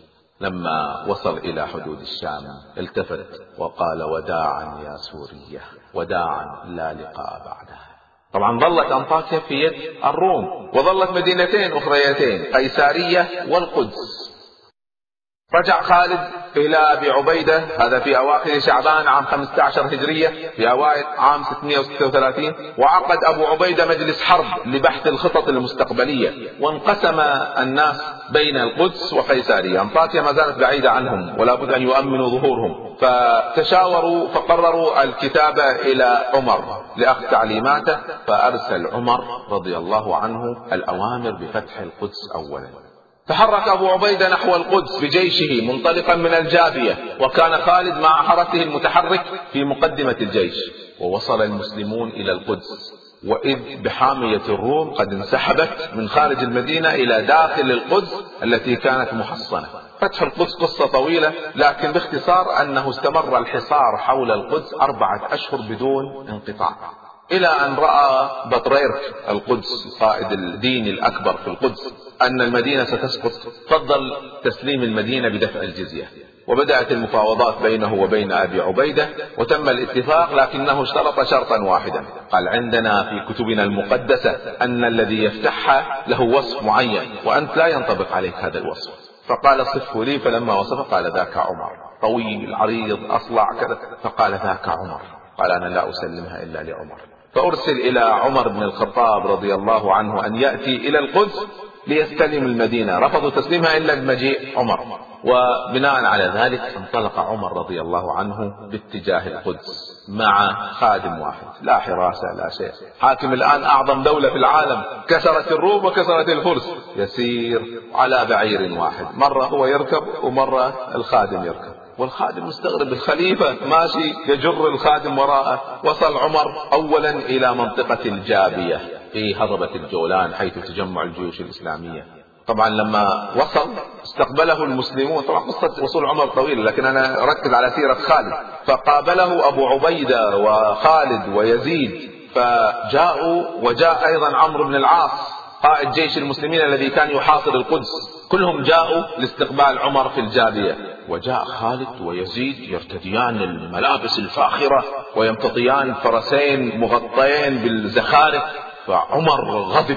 لما وصل إلى حدود الشام التفت وقال وداعا يا سورية، وداعا لا لقاء بعدها. طبعا ظلت أنطاكية في يد الروم، وظلت مدينتين أخريتين، قيسارية والقدس. رجع خالد إلى أبي عبيدة، هذا في أواخر شعبان عام 15 هجرية، في أوائل عام 636، وعقد أبو عبيدة مجلس حرب لبحث الخطط المستقبلية. وانقسم الناس بين القدس وقيسارية. أنطاكية ما زالت بعيدة عنهم ولا بد أن يؤمنوا ظهورهم، فتشاوروا فقرروا الكتابة إلى عمر لأخذ تعليماته. فأرسل عمر رضي الله عنه الأوامر بفتح القدس أولا. تحرك أبو عبيدة نحو القدس بجيشه منطلقا من الجابية، وكان خالد مع حرسه المتحرك في مقدمة الجيش. ووصل المسلمون إلى القدس، وإذ بحامية الروم قد انسحبت من خارج المدينة إلى داخل القدس التي كانت محصنة. فتح القدس قصة طويلة، لكن باختصار أنه استمر الحصار حول القدس 4 أشهر بدون انقطاع، إلى أن رأى بطريرك القدس القائد الديني الأكبر في القدس أن المدينة ستسقط، فضل تسليم المدينة بدفع الجزية. وبدأت المفاوضات بينه وبين أبي عبيدة، وتم الاتفاق، لكنه اشترط شرطا واحدا. قال عندنا في كتبنا المقدسة أن الذي يفتحها له وصف معين، وأنت لا ينطبق عليك هذا الوصف. فقال صفه لي، فلما وصفه قال ذاك عمر، طويل عريض أصلع كذا. فقال ذاك عمر. قال أنا لا أسلمها إلا لعمر. فأرسل إلى عمر بن الخطاب رضي الله عنه أن يأتي إلى القدس ليستلم المدينة. رفضوا تسليمها إلا بمجيء عمر، وبناء على ذلك انطلق عمر رضي الله عنه باتجاه القدس مع خادم واحد، لا حراسة لا شيء. حاكم الآن أعظم دولة في العالم، كسرت الروم وكسرت الفرس، يسير على بعير واحد، مرة هو يركب ومرة الخادم يركب، والخادم مستغرب، الخليفة ماشي يجر الخادم وراءه. وصل عمر أولا إلى منطقة الجابية في هضبة الجولان حيث تجمع الجيوش الإسلامية. طبعا لما وصل استقبله المسلمون. طبعا قصة وصول عمر طويلة، لكن أنا أركز على سيرة خالد. فقابله أبو عبيدة وخالد ويزيد، فجاءوا، وجاء أيضا عمرو بن العاص قائد جيش المسلمين الذي كان يحاصر القدس، كلهم جاءوا لاستقبال عمر في الجابية. وجاء خالد ويزيد يرتديان الملابس الفاخرة ويمتطيان فرسين مغطيين بالزخارف. فعمر غضب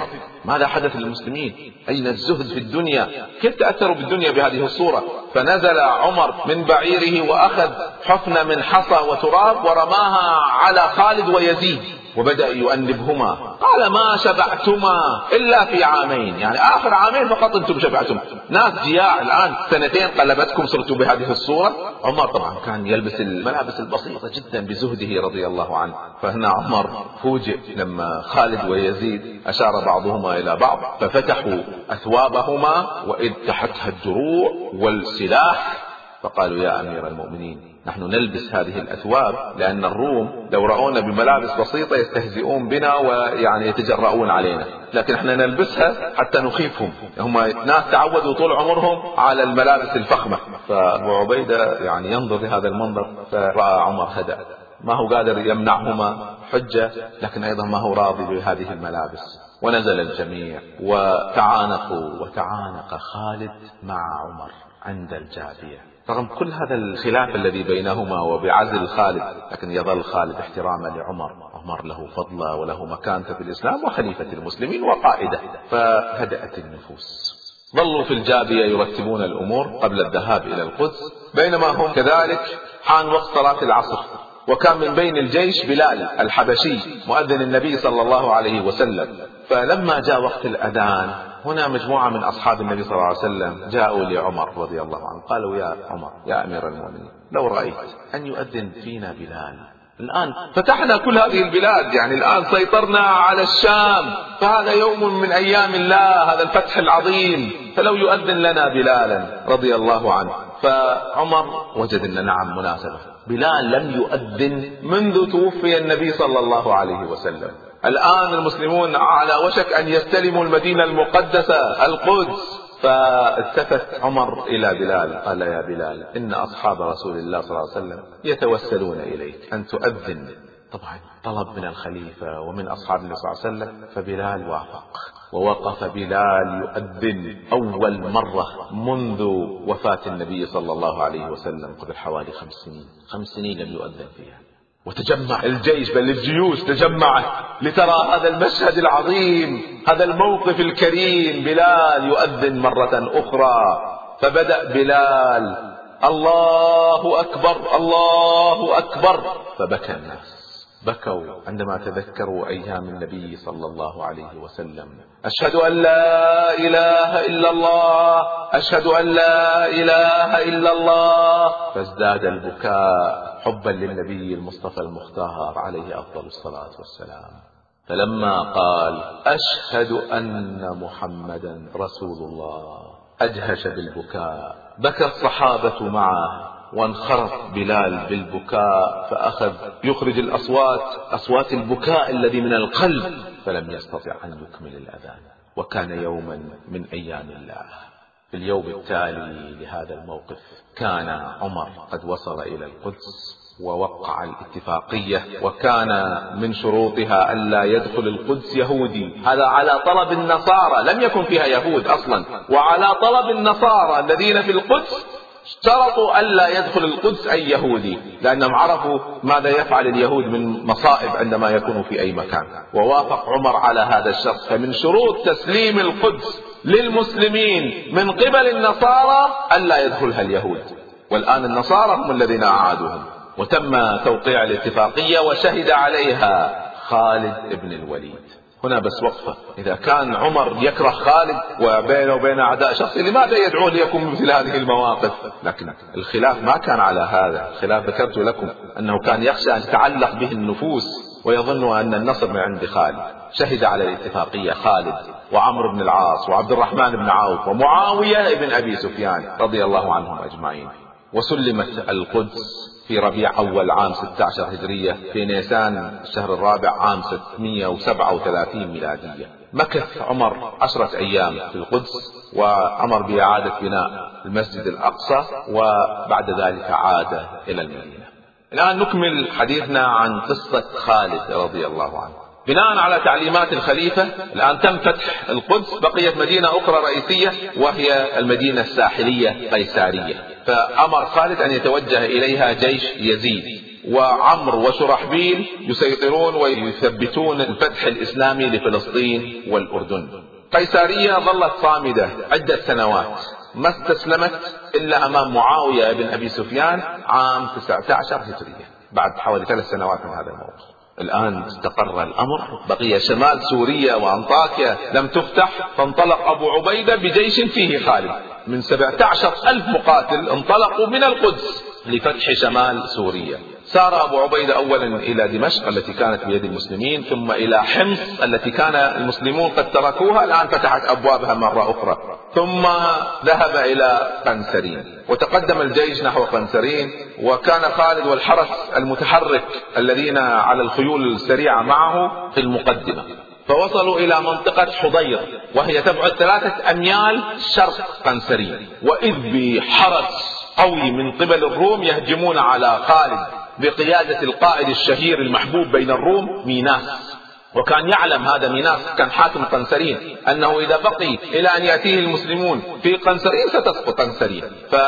ماذا حدث للمسلمين؟ أين الزهد في الدنيا؟ كيف تأثروا بالدنيا بهذه الصورة؟ فنزل عمر من بعيره وأخذ حفنة من حصى وتراب ورماها على خالد ويزيد وبدأ يؤنبهما، قال ما شبعتما إلا في عامين، يعني آخر عامين فقط أنتم شبعتم، ناس جياع الآن سنتين قلبتكم صرتوا بهذه الصورة. عمر طبعا كان يلبس الملابس البسيطة جدا بزهده رضي الله عنه. فهنا عمر فوجئ لما خالد ويزيد أشار بعضهما إلى بعض ففتحوا أثوابهما وإذ تحتها الدروع والسلاح، فقالوا يا أمير المؤمنين نحن نلبس هذه الأثواب لأن الروم لو رأونا بملابس بسيطة يستهزئون بنا ويعني يتجرؤون علينا، لكن احنا نلبسها حتى نخيفهم، هم ناس تعودوا طول عمرهم على الملابس الفخمة. فأبو عبيدة يعني ينظر لهذا المنظر فرأى عمر هدأ، ما هو قادر يمنعهما حجة لكن أيضا ما هو راضي بهذه الملابس. ونزل الجميع وتعانقوا، وتعانق خالد مع عمر عند الجابية رغم كل هذا الخلاف الذي بينهما وبعزل خالد، لكن يظل خالد احتراما لعمر، عمر له فضله وله مكانته في الإسلام وخليفة المسلمين وقائده. فهدأت النفوس، ظلوا في الجابية يرتبون الأمور قبل الذهاب إلى القدس. بينما هم كذلك حان وقت صلاة العصر، وكان من بين الجيش بلال الحبشي مؤذن النبي صلى الله عليه وسلم. فلما جاء وقت الأذان هنا مجموعة من أصحاب النبي صلى الله عليه وسلم جاءوا لعمر رضي الله عنه قالوا يا عمر يا أمير المؤمنين لو رأيت أن يؤذن فينا بلال، الآن فتحنا كل هذه البلاد، يعني الآن سيطرنا على الشام، فهذا يوم من أيام الله، هذا الفتح العظيم، فلو يؤذن لنا بلالا رضي الله عنه. فعمر وجد أن نعم مناسبة، بلال لم يؤذن منذ توفي النبي صلى الله عليه وسلم، الآن المسلمون على وشك أن يستلموا المدينة المقدسة القدس. فالتفت عمر إلى بلال قال يا بلال إن أصحاب رسول الله صلى الله عليه وسلم يتوسلون إليك أن تؤذن. طبعا طلب من الخليفة ومن أصحاب النبي صلى الله عليه وسلم، فبلال وافق، ووقف بلال يؤذن أول مرة منذ وفاة النبي صلى الله عليه وسلم قبل حوالي 5 سنين لم يؤذن فيها. وتجمع الجيش بل الجيوش تجمعت لترى هذا المشهد العظيم، هذا الموقف الكريم، بلال يؤذن مرة أخرى. فبدأ بلال الله أكبر الله أكبر، فبكى الناس، بكوا عندما تذكروا أيام النبي صلى الله عليه وسلم. أشهد أن لا إله إلا الله، أشهد أن لا إله إلا الله. فازداد البكاء حبا للنبي المصطفى المختار عليه أفضل الصلاة والسلام. فلما قال أشهد أن محمدا رسول الله أجهش بالبكاء، بكى الصحابة معه، وانخرط بلال بالبكاء، فأخذ يخرج الأصوات، أصوات البكاء الذي من القلب، فلم يستطع أن يكمل الأذان. وكان يوما من أيام الله. في اليوم التالي لهذا الموقف كان عمر قد وصل إلى القدس ووقع الاتفاقية، وكان من شروطها ألا يدخل القدس يهودي، هذا على طلب النصارى، لم يكن فيها يهود أصلا، وعلى طلب النصارى الذين في القدس اشترطوا ألا يدخل القدس أي يهودي، لأنهم عرفوا ماذا يفعل اليهود من مصائب عندما يكونوا في أي مكان. ووافق عمر على هذا الشرط. فمن شروط تسليم القدس للمسلمين من قبل النصارى ألا يدخلها اليهود، والآن النصارى هم الذين أعادوهم. وتم توقيع الاتفاقية وشهد عليها خالد بن الوليد. هنا بس وقفة، إذا كان عمر يكره خالد وبينه وبين أعداء شخصي، لماذا يدعوه ليكون مثل هذه المواقف؟ لكن الخلاف ما كان على هذا، الخلاف ذكرت لكم أنه كان يخشى أن تتعلق به النفوس ويظن أن النصر من عند خالد. شهد على الاتفاقية خالد وعمرو بن العاص وعبد الرحمن بن عوف ومعاوية بن أبي سفيان رضي الله عنهم أجمعين. وسلمت القدس في ربيع أول عام 16 هجرية، في نيسان الشهر الرابع عام 637 ميلادية. مكث عمر 10 أيام في القدس، وأمر بإعادة بناء المسجد الأقصى، وبعد ذلك عاد إلى المدينة. الآن نكمل حديثنا عن قصة خالد رضي الله عنه. بناء على تعليمات الخليفة الآن تم فتح القدس، بقيت مدينة أخرى رئيسية وهي المدينة الساحلية قيسارية. فأمر خالد أن يتوجه إليها جيش يزيد، وعمر وشرحبيل يسيطرون ويثبتون الفتح الإسلامي لفلسطين والأردن. قيسارية ظلت صامدة عدة سنوات، ما استسلمت إلا أمام معاوية بن أبي سفيان عام 19 هجرية، بعد حوالي 3 سنوات من هذا الموقف. الآن استقر الأمر، بقي شمال سوريا وأنطاكيا لم تفتح، فانطلق أبو عبيدة بجيش فيه خالد من 17,000 مقاتل، انطلقوا من القدس لفتح شمال سوريا. سار أبو عبيدة أولا إلى دمشق التي كانت بيد المسلمين، ثم إلى حمص التي كان المسلمون قد تركوها، الآن فتحت أبوابها مرة أخرى، ثم ذهب إلى قنسرين وتقدم الجيش نحو قنسرين، وكان خالد والحرس المتحرك الذين على الخيول السريعة معه في المقدمة. فوصلوا إلى منطقة حضير وهي تبعد 3 أميال شرق قنسرين، وإذ بحرس قوي من قبل الروم يهجمون على خالد بقيادة القائد الشهير المحبوب بين الروم ميناس. وكان يعلم هذا ميناس، كان حاكم قنسرين، أنه إذا بقي إلى أن يأتيه المسلمون في قنسرين ستسقط قنسرين،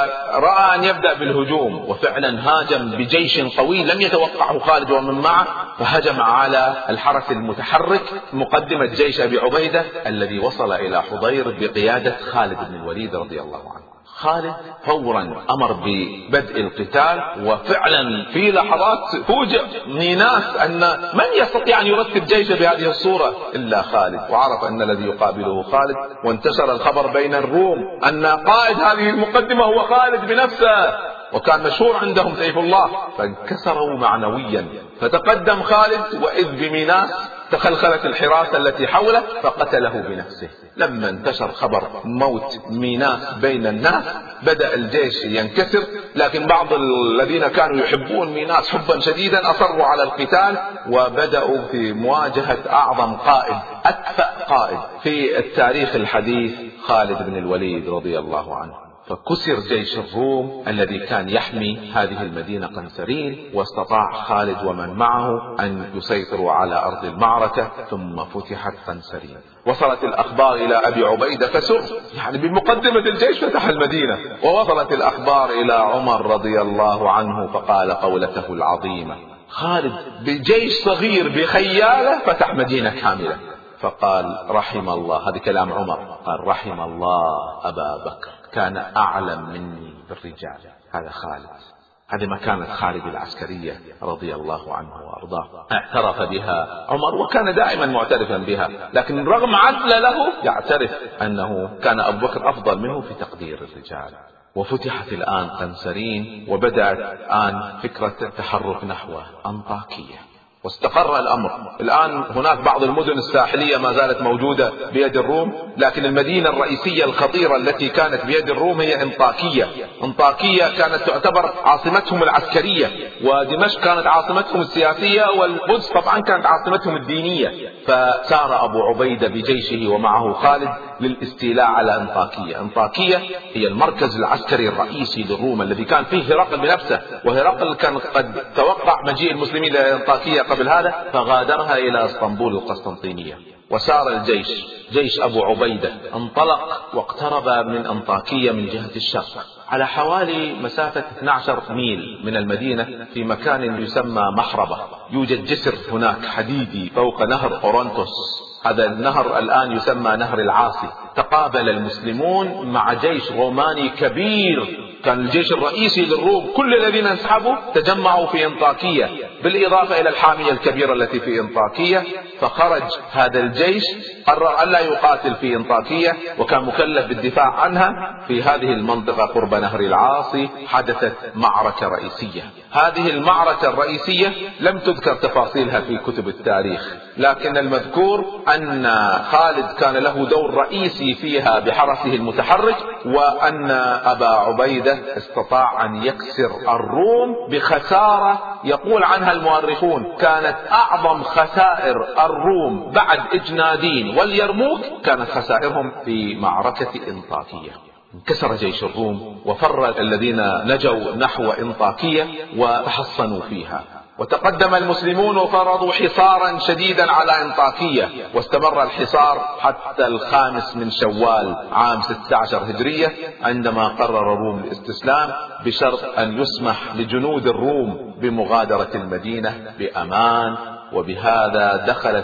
فرأى أن يبدأ بالهجوم، وفعلا هاجم بجيش قوي لم يتوقعه خالد ومن معه، فهجم على الحرس المتحرك مقدمة جيش أبي عبيدة الذي وصل إلى حضير بقيادة خالد بن الوليد رضي الله عنه. خالد فورا أمر ببدء القتال، وفعلا في لحظات فوجئ ميناس أن من يستطيع أن يرتب جيشه بهذه الصورة إلا خالد، وعرف أن الذي يقابله خالد، وانتشر الخبر بين الروم أن قائد هذه المقدمة هو خالد بنفسه، وكان مشهور عندهم سيف الله، فانكسروا معنويا. فتقدم خالد وإذ بميناس تخلخلت الحراسة التي حوله فقتله بنفسه. لما انتشر خبر موت ميناس بين الناس بدأ الجيش ينكسر، لكن بعض الذين كانوا يحبون ميناس حبا شديدا أصروا على القتال، وبدأوا في مواجهة أعظم قائد، أكفأ قائد في التاريخ الحديث، خالد بن الوليد رضي الله عنه. فكسر جيش الروم الذي كان يحمي هذه المدينة قنسرين، واستطاع خالد ومن معه أن يسيطروا على أرض المعركة، ثم فتحت قنسرين. وصلت الأخبار إلى أبي عبيدة فسر، يعني بمقدمة الجيش فتح المدينة. ووصلت الأخبار إلى عمر رضي الله عنه فقال قولته العظيمة: خالد بجيش صغير بخيالة فتح مدينة كاملة. فقال رحم الله، هذا كلام عمر، قال رحم الله أبا بكر، كان أعلم مني بالرجال. هذا خالد، هذه مكانة خالد العسكرية رضي الله عنه وأرضاه. اعترف بها عمر، وكان دائما معترفا بها، لكن رغم عدل له يعترف أنه كان أبو بكر أفضل منه في تقدير الرجال. وفتحت الآن قنسرين، وبدأت الآن فكرة التحرك نحو أنطاكية، واستقر الأمر. الآن هناك بعض المدن الساحلية ما زالت موجودة بيد الروم، لكن المدينة الرئيسية الخطيرة التي كانت بيد الروم هي أنطاكية. أنطاكية كانت تعتبر عاصمتهم العسكرية، ودمشق كانت عاصمتهم السياسية، والقدس طبعا كانت عاصمتهم الدينية. فسار أبو عبيدة بجيشه ومعه خالد للاستيلاء على أنطاكية. أنطاكية هي المركز العسكري الرئيسي للروم الذي كان فيه هرقل بنفسه، وهرقل كان قد توقع مجيء المسلمين إلى أنطاكية قبل هذا، فغادرها إلى اسطنبول القسطنطينية. وسار الجيش، جيش أبو عبيدة انطلق واقترب من أنطاكية من جهة الشرق على حوالي مسافة 12 ميل من المدينة، في مكان يسمى محربة. يوجد جسر هناك حديدي فوق نهر أورنتوس، هذا النهر الآن يسمى نهر العاصي. تقابل المسلمون مع جيش روماني كبير، كان الجيش الرئيسي للروم كل الذين انسحبوا تجمعوا في أنطاكية، بالإضافة إلى الحامية الكبيرة التي في أنطاكية. فخرج هذا الجيش، قرر ألا يقاتل في أنطاكية، وكان مكلف بالدفاع عنها. في هذه المنطقة قرب نهر العاصي حدثت معركة رئيسية. هذه المعركة الرئيسية لم تذكر تفاصيلها في كتب التاريخ، لكن المذكور أن خالد كان له دور رئيسي فيها بحرسه المتحرك، وأن أبا عبيدة استطاع أن يكسر الروم بخسارة يقول عنها المؤرخون كانت أعظم خسائر الروم بعد إجنادين واليرموك، كانت خسائرهم في معركة أنطاكية. انكسر جيش الروم وفر الذين نجوا نحو أنطاكية وتحصنوا فيها. وتقدم المسلمون وفرضوا حصارا شديدا على أنطاكية، واستمر الحصار حتى 5 من شوال عام 16 هجرية، عندما قرر الروم الاستسلام بشرط أن يسمح لجنود الروم بمغادرة المدينة بأمان. وبهذا دخلت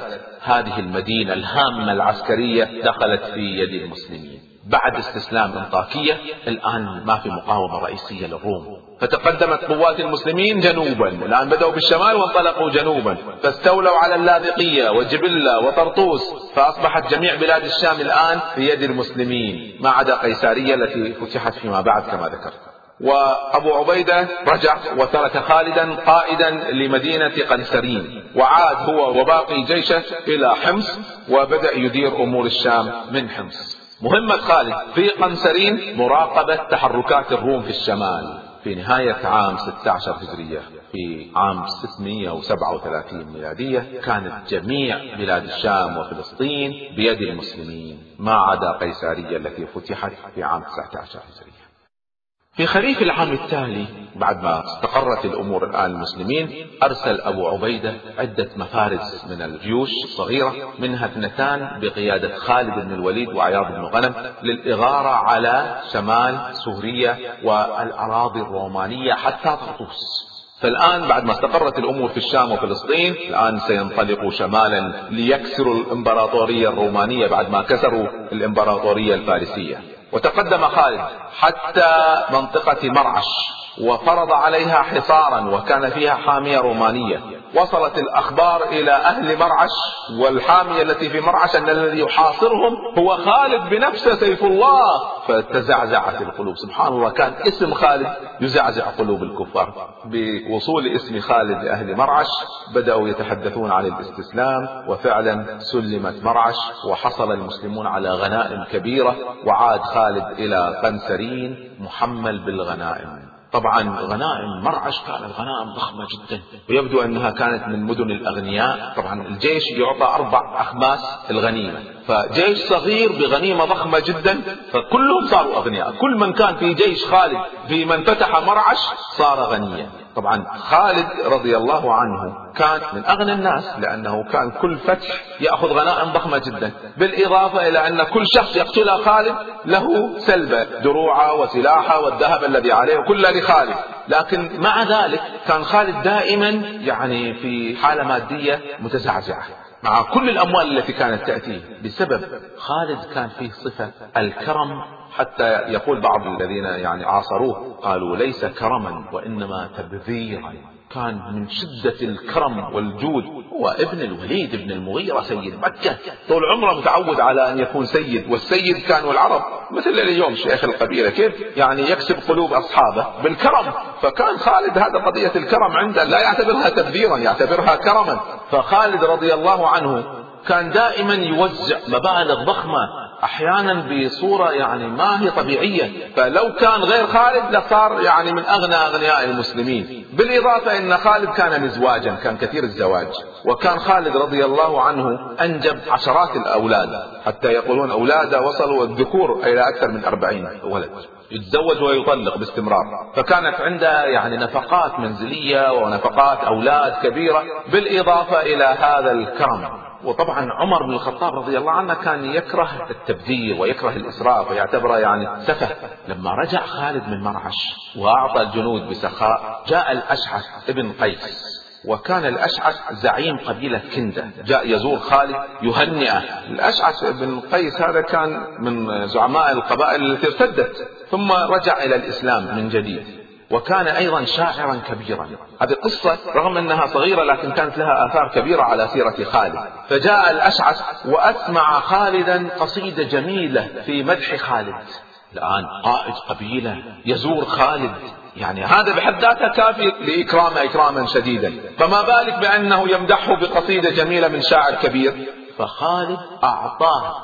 هذه المدينة الهامة العسكرية دخلت في يد المسلمين. بعد استسلام أنطاكية الآن ما في مقاومة رئيسية للروم، فتقدمت قوات المسلمين جنوبا، الآن بدأوا بالشمال وانطلقوا جنوبا، فاستولوا على اللاذقية وجبلة وطرطوس، فأصبحت جميع بلاد الشام الآن في يد المسلمين ما عدا قيسارية التي فتحت فيما بعد كما ذكرت. وأبو عبيدة رجع وترك خالدا قائدا لمدينة قنسرين، وعاد هو وباقي جيشه إلى حمص وبدأ يدير أمور الشام من حمص. مهمة خالد في قنسرين مراقبة تحركات الروم في الشمال. في نهاية عام 16 هجرية في عام 637 ميلادية كانت جميع بلاد الشام وفلسطين بيد المسلمين ما عدا قيسارية التي فتحت في عام 19 هجرية. في خريف العام التالي بعد ما استقرت الأمور الآن المسلمين، أرسل أبو عبيدة عدة مفارز من الجيوش الصغيرة، منها 2 بقيادة خالد بن الوليد وعياض بن غنم، للإغارة على شمال سوريا والأراضي الرومانية حتى طرطوس. فالآن بعد ما استقرت الأمور في الشام وفلسطين، الآن سينطلقوا شمالا ليكسروا الإمبراطورية الرومانية بعد ما كسروا الإمبراطورية الفارسية. وتقدم خالد حتى منطقة مرعش وفرض عليها حصارا وكان فيها حامية رومانية. وصلت الأخبار إلى أهل مرعش والحامية التي في مرعش أن الذي يحاصرهم هو خالد بنفسه سيف الله، فتزعزعت القلوب. سبحان الله، كان اسم خالد يزعزع قلوب الكفار. بوصول اسم خالد لأهل مرعش بدأوا يتحدثون عن الاستسلام، وفعلا سلمت مرعش وحصل المسلمون على غنائم كبيرة، وعاد خالد إلى قنسرين محمل بالغنائم. طبعا غنائم مرعش كانت غنائم ضخمة جدا، ويبدو أنها كانت من مدن الأغنياء. طبعا الجيش يعطى 4 أخماس الغنيمة، فجيش صغير بغنيمة ضخمة جدا، فكلهم صاروا أغنياء. كل من كان في جيش خالد في من فتح مرعش صار غنيا. طبعا خالد رضي الله عنه كان من أغنى الناس، لأنه كان كل فتح يأخذ غنائم ضخمة جدا، بالإضافة إلى أن كل شخص يقتله خالد له سلبة، دروعه وسلاحه والذهب الذي عليه كله لخالد. لكن مع ذلك كان خالد دائما يعني في حالة مادية متزعزعة مع كل الأموال التي كانت تأتيه، بسبب خالد كان فيه صفة الكرم، حتى يقول بعض الذين يعني عاصروه قالوا ليس كرما وإنما تبذيرا. كان من شدة الكرم والجود. هو ابن الوليد بن المغيرة سيد مكة، طول عمره متعود على أن يكون سيد، والسيد كانوا العرب مثل اليوم شيخ القبيلة، كيف يعني يكسب قلوب أصحابه بالكرم. فكان خالد هذا قضية الكرم عنده لا يعتبرها تبذيرا، يعتبرها كرما. فخالد رضي الله عنه كان دائما يوزع مبالغ ضخمة احيانا بصورة يعني ما هي طبيعية، فلو كان غير خالد لصار يعني من اغنى اغنياء المسلمين. بالاضافة ان خالد كان مزواجا، كان كثير الزواج، وكان خالد رضي الله عنه انجب عشرات الاولاد، حتى يقولون اولاده وصلوا الذكور الى اكثر من 40 ولد، يتزوج ويطلق باستمرار. فكانت عنده يعني نفقات منزلية ونفقات اولاد كبيرة، بالاضافة الى هذا الكرم. وطبعا عمر بن الخطاب رضي الله عنه كان يكره التبذير ويكره الإسراف ويعتبره يعني سفه. لما رجع خالد من مرعش وأعطى الجنود بسخاء، جاء الأشعث ابن قيس، وكان الأشعث زعيم قبيلة كندة، جاء يزور خالد يهنئه. الأشعث ابن قيس هذا كان من زعماء القبائل التي ارتدت ثم رجع إلى الإسلام من جديد، وكان أيضا شاعرا كبيرا. هذه قصة رغم أنها صغيرة لكن كانت لها آثار كبيرة على سيرة خالد. فجاء الأشعث وأسمع خالدا قصيدة جميلة في مدح خالد. الآن قائد قبيلة يزور خالد، يعني هذا بحد ذاته كافي لإكرامه إكراما شديدا، فما بالك بأنه يمدحه بقصيدة جميلة من شاعر كبير. فخالد أعطاه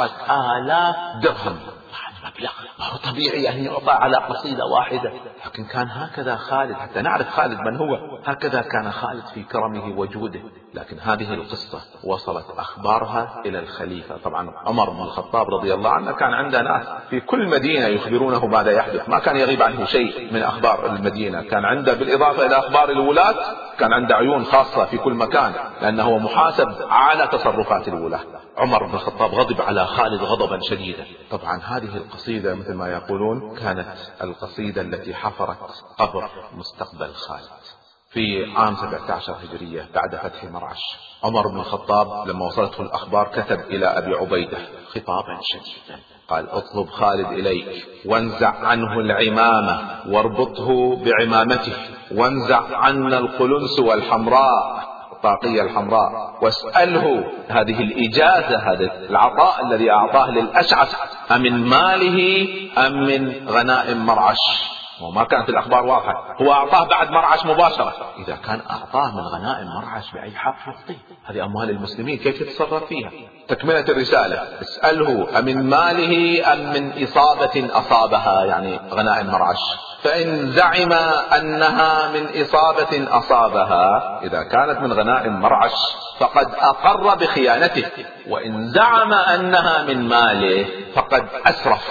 10,000 درهم، مبلغ ما هو طبيعي أن يعطى على قصيدة واحدة، لكن كان هكذا خالد، حتى نعرف خالد من هو. هكذا كان خالد في كرمه وجوده. لكن هذه القصة وصلت أخبارها إلى الخليفة. طبعا عمر بن الخطاب رضي الله عنه كان عنده ناس في كل مدينة يخبرونه ماذا يحدث، ما كان يغيب عنه شيء من أخبار المدينة. كان عنده بالإضافة إلى أخبار الولاة كان عنده عيون خاصة في كل مكان، لأنه محاسب على تصرفات الولاة. عمر بن الخطاب غضب على خالد غضبا شديدا. طبعا هذه القصيدة مثل ما يقولون كانت القصيدة التي حفرت قبر مستقبل خالد. في عام 17 هجرية بعد فتح مرعش، عمر بن الخطاب لما وصلته الأخبار كتب إلى أبي عبيدة خطابا شديدا، قال: اطلب خالد إليك وانزع عنه العمامة واربطه بعمامته، وانزع عنا القلنس والحمراء، الطاقية الحمراء، واسأله هذه الإجازة، هذا العطاء الذي أعطاه للأشعث أمن ماله أم من غنائم مرعش؟ وما كانت الأخبار واضحة، هو أعطاه بعد مرعش مباشرة، إذا كان أعطاه من غنائم مرعش بأي حق يعطيه؟ هذه أموال المسلمين، كيف يتصرف فيها؟ تكملة الرسالة: اسأله أمن ماله أم من إصابة أصابها، يعني غنائم مرعش، فإن زعم أنها من إصابة أصابها، إذا كانت من غنائم مرعش فقد أقر بخيانته، وإن زعم أنها من ماله فقد أسرف،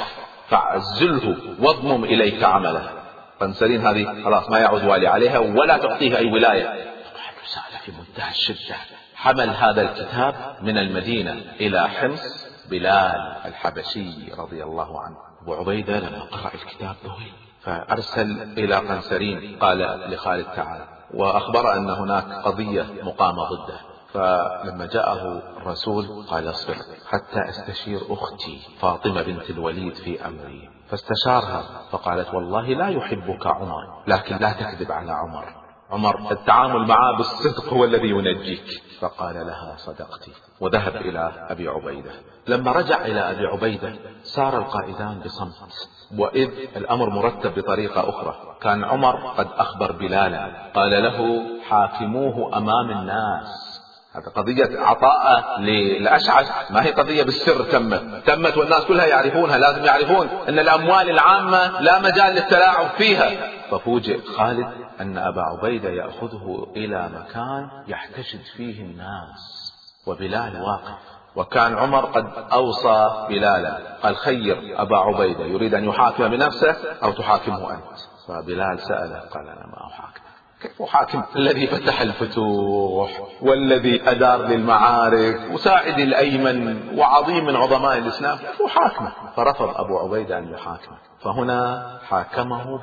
فعزله واضمم إليك عمله. قنسرين هذه خلاص ما يعود والي عليها ولا تعطيه أي ولاية. رسالة في منتهى الشدة. حمل هذا الكتاب من المدينة إلى حمص بلال الحبشي رضي الله عنه. أبو عبيدة لما قرأ الكتاب ذهل، فأرسل إلى قنسرين قال لخالد: تعال، وأخبر أن هناك قضية مقامة ضده. فلما جاءه الرسول قال: اصبر حتى استشير أختي فاطمة بنت الوليد في أمري. فاستشارها فقالت: والله لا يحبك عمر، لكن لا تكذب على عمر التعامل معه بالصدق هو الذي ينجيك. فقال لها: صدقتي. وذهب إلى أبي عبيدة. لما رجع إلى أبي عبيدة سار القائدان بصمت، وإذ الأمر مرتب بطريقة أخرى. كان عمر قد أخبر بلالا، قال له: حاكموه أمام الناس. هذا قضية عطاء للأشعث، ما هي قضية بالسر تمت والناس كلها يعرفونها، لازم يعرفون أن الأموال العامة لا مجال للتلاعب فيها. ففوجئ خالد أن أبا عبيدة يأخذه إلى مكان يحتشد فيه الناس وبلال واقف، وكان عمر قد أوصى بلالا، قال: خير أبا عبيدة، يريد أن يحاكم بنفسه أو تحاكمه أنت؟ فبلال سأله قال: أنا ما أحاكم. كيف أحاكم الذي فتح الفتوح والذي أدار للمعارك وساعد الأيمن وعظيم من عظماء الإسلام؟ كيف أحاكمه؟ فرفض أبو عبيدة أن يحاكمه. فهنا حاكمه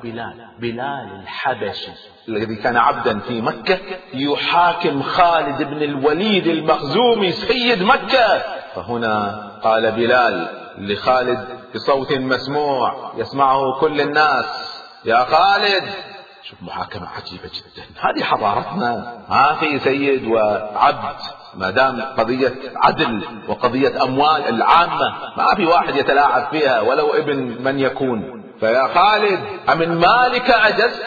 بلال الحبشي الذي كان عبدا في مكة يحاكم خالد بن الوليد المخزومي سيد مكة. فهنا قال بلال لخالد بصوت مسموع يسمعه كل الناس: يا خالد. شوف محاكمة عجيبة جدا، هذه حضارتنا، ما في سيد وعبد، ما دام قضية عدل وقضية أموال العامة ما في واحد يتلاعب فيها ولو ابن من يكون. فيا خالد، أمن مالك عجزت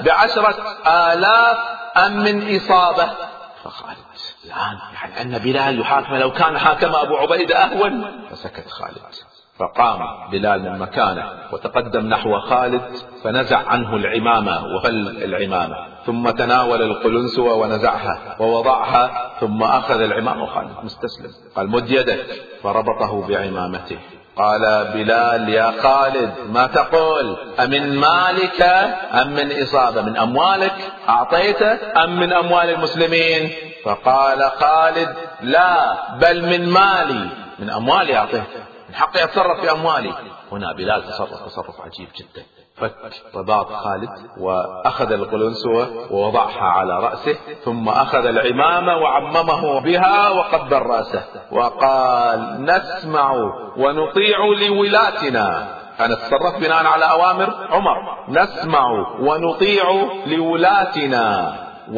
ب10,000 أم من إصابة؟ فخالد الآن يعني أن بلال يحاكم، لو كان حاكم أبو عبيدة أهون. فسكت خالد. فقام بلال من مكانه وتقدم نحو خالد فنزع عنه العمامة وفل العمامة، ثم تناول القلنسوة ونزعها ووضعها، ثم أخذ العمامة. وخالد مستسلم قال: مد يدك، فربطه بعمامته. قال بلال: يا خالد ما تقول؟ أمن مالك أم من إصابة؟ من أموالك أعطيته أم من أموال المسلمين؟ فقال خالد: لا، بل من مالي، من أموالي أعطيته، من حقي أتصرف في أموالي. هنا بلال تصرف عجيب جدا، فك رباط خالد وأخذ القلنسوة ووضعها على رأسه، ثم أخذ العمامة وعممه بها وقبل رأسه وقال: نسمع ونطيع لولاتنا. أنا أتصرف بناء على أوامر عمر، نسمع ونطيع لولاتنا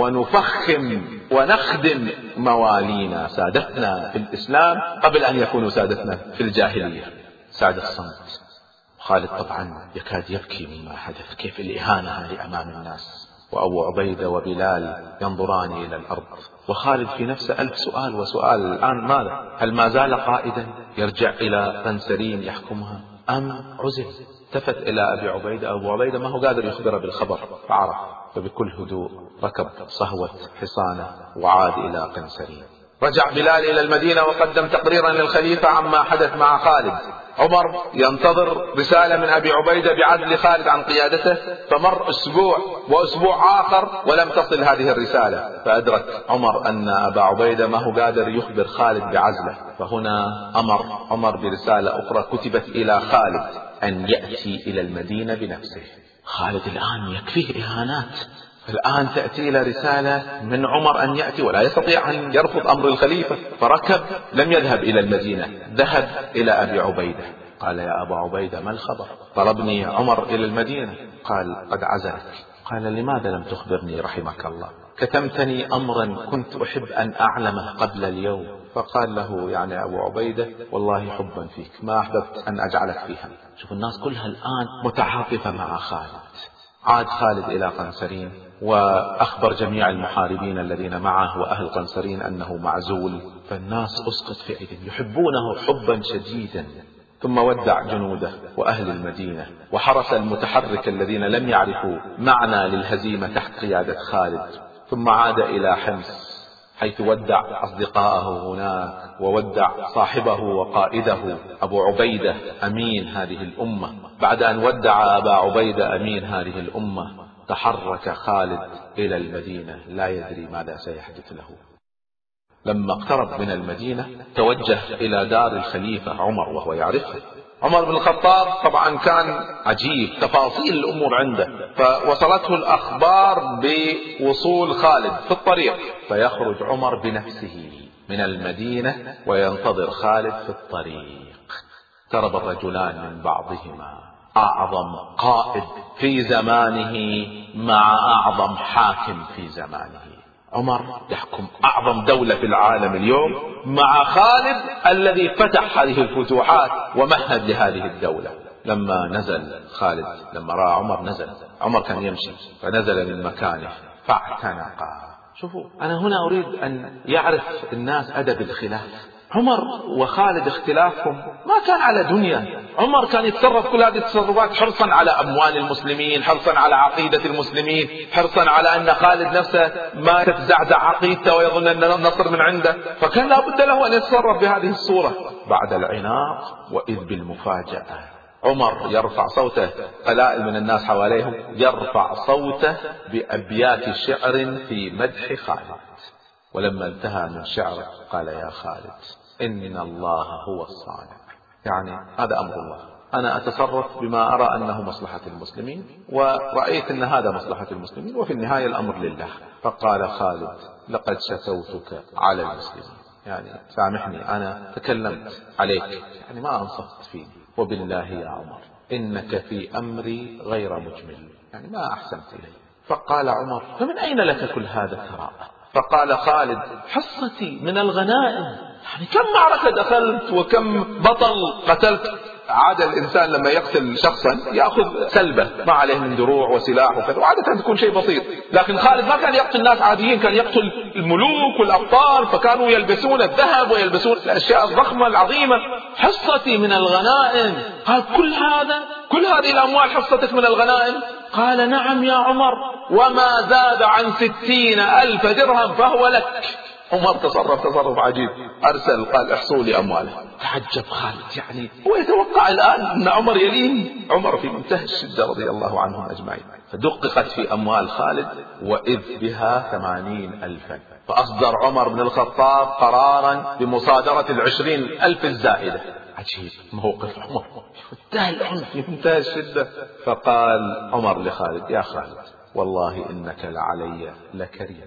ونفخم ونخدم موالينا، سادتنا في الإسلام قبل أن يكونوا سادتنا في الجاهلية. سعد الصمت. خالد طبعا يكاد يبكي مما حدث، كيف الإهانة هذه أمام الناس، وأبو عبيدة وبلال ينظران إلى الأرض، وخالد في نفسه 1000 سؤال وسؤال. الآن ماذا؟ هل ما زال قائدا يرجع إلى قنسرين يحكمها أم عزل؟ التفت إلى أبي عبيدة. أبو عبيدة ما هو قادر يخبره بالخبر، فعرف، فبكل هدوء ركب صهوة حصانه وعاد إلى قنسرين. رجع بلال إلى المدينة وقدم تقريرا للخليفة عما حدث مع خالد. عمر ينتظر رسالة من أبي عبيدة بعزل خالد عن قيادته، فمر أسبوع وأسبوع آخر ولم تصل هذه الرسالة، فأدرك عمر أن أبا عبيدة ما هو قادر يخبر خالد بعزله. فهنا أمر عمر برسالة أخرى كتبت إلى خالد أن يأتي إلى المدينة بنفسه. خالد الآن يكفيه إهانات، الآن تأتي له رسالة من عمر أن يأتي، ولا يستطيع أن يرفض أمر الخليفة، فركب لم يذهب إلى المدينة، ذهب إلى أبي عبيدة. قال يا أبا عبيدة ما الخبر؟ طلبني عمر إلى المدينة. قال قد عزلك. قال لماذا لم تخبرني رحمك الله؟ كتمتني أمرا كنت أحب أن أعلمه قبل اليوم. فقال له يعني أبو عبيدة والله حبا فيك ما أحببت أن أجعلك فيها. شوف الناس كلها الآن متعاطفة مع خالد. عاد خالد إلى قنسرين وأخبر جميع المحاربين الذين معه وأهل قنسرين أنه معزول، فالناس أسقط في أيديهم يحبونه حبا شديدا. ثم ودع جنوده وأهل المدينة وحرس المتحرك الذين لم يعرفوا معنى للهزيمة تحت قيادة خالد، ثم عاد إلى حمص حيث ودع أصدقائه هناك وودع صاحبه وقائده أبو عبيدة أمين هذه الأمة. بعد أن ودع أبا عبيدة أمين هذه الأمة تحرك خالد إلى المدينة لا يدري ماذا سيحدث له. لما اقترب من المدينة توجه إلى دار الخليفة عمر وهو يعرفه. عمر بن الخطاب طبعا كان عجيب تفاصيل الأمور عنده، فوصلته الأخبار بوصول خالد في الطريق، فيخرج عمر بنفسه من المدينة وينتظر خالد في الطريق. اقترب الرجلان من بعضهما، أعظم قائد في زمانه مع أعظم حاكم في زمانه. عمر يحكم أعظم دولة في العالم اليوم مع خالد الذي فتح هذه الفتوحات ومهد لهذه الدولة. لما نزل خالد، لما رأى عمر نزل، عمر كان يمشي فنزل من مكانه فاعتنقا. شوفوا أنا هنا أريد أن يعرف الناس أدب الخلاف. عمر وخالد اختلافهم ما كان على دنيا. عمر كان يتصرف كل هذه التصرفات حرصا على أموال المسلمين، حرصا على عقيدة المسلمين، حرصا على أن خالد نفسه ما تتزعزع عقيدته ويظن أن النصر من عنده، فكان لابد له أن يتصرف بهذه الصورة. بعد العناق وإذ بالمفاجأة عمر يرفع صوته، قلائل من الناس حواليه، يرفع صوته بأبيات شعر في مدح خالد. ولما انتهى من شعره قال يا خالد إن الله هو الصانع، يعني هذا أمر الله، أنا أتصرف بما أرى أنه مصلحة المسلمين، ورأيت أن هذا مصلحة المسلمين، وفي النهاية الأمر لله. فقال خالد لقد شكوتك على المسلمين، يعني سامحني أنا تكلمت عليك، يعني ما أنصفت فيه، وبالله يا عمر إنك في أمري غير مجمل، يعني ما أحسنت إلي. فقال عمر فمن أين لك كل هذا الثراء؟ فقال خالد حصتي من الغنائم، يعني كم معركة دخلت وكم بطل قتلت. عادة الإنسان لما يقتل شخصا يأخذ سلبة ما عليه من دروع وسلاح وكذا، وعادة تكون شيء بسيط. لكن خالد ما كان يقتل ناس عاديين، كان يقتل الملوك والأبطال، فكانوا يلبسون الذهب ويلبسون الأشياء الضخمة العظيمة. حصتي من الغنائم. قال كل هذه الأموال حصتك من الغنائم؟ قال نعم يا عمر، وما زاد عن 60,000 درهم فهو لك. عمر تصرف عجيب، أرسل قال احصوا لي أمواله. تعجب خالد، يعني هو يتوقع الآن أن عمر يلين. عمر في منتهى الشدة رضي الله عنهم أجمعين. فدققت في أموال خالد وإذ بها 80,000. فأصدر عمر بن الخطاب قرارا بمصادرة 20,000 الزائدة. عجيب موقف عمر، منتهى العنف في منتهى الشدة. فقال عمر لخالد يا خالد والله إنك لعلي لكريم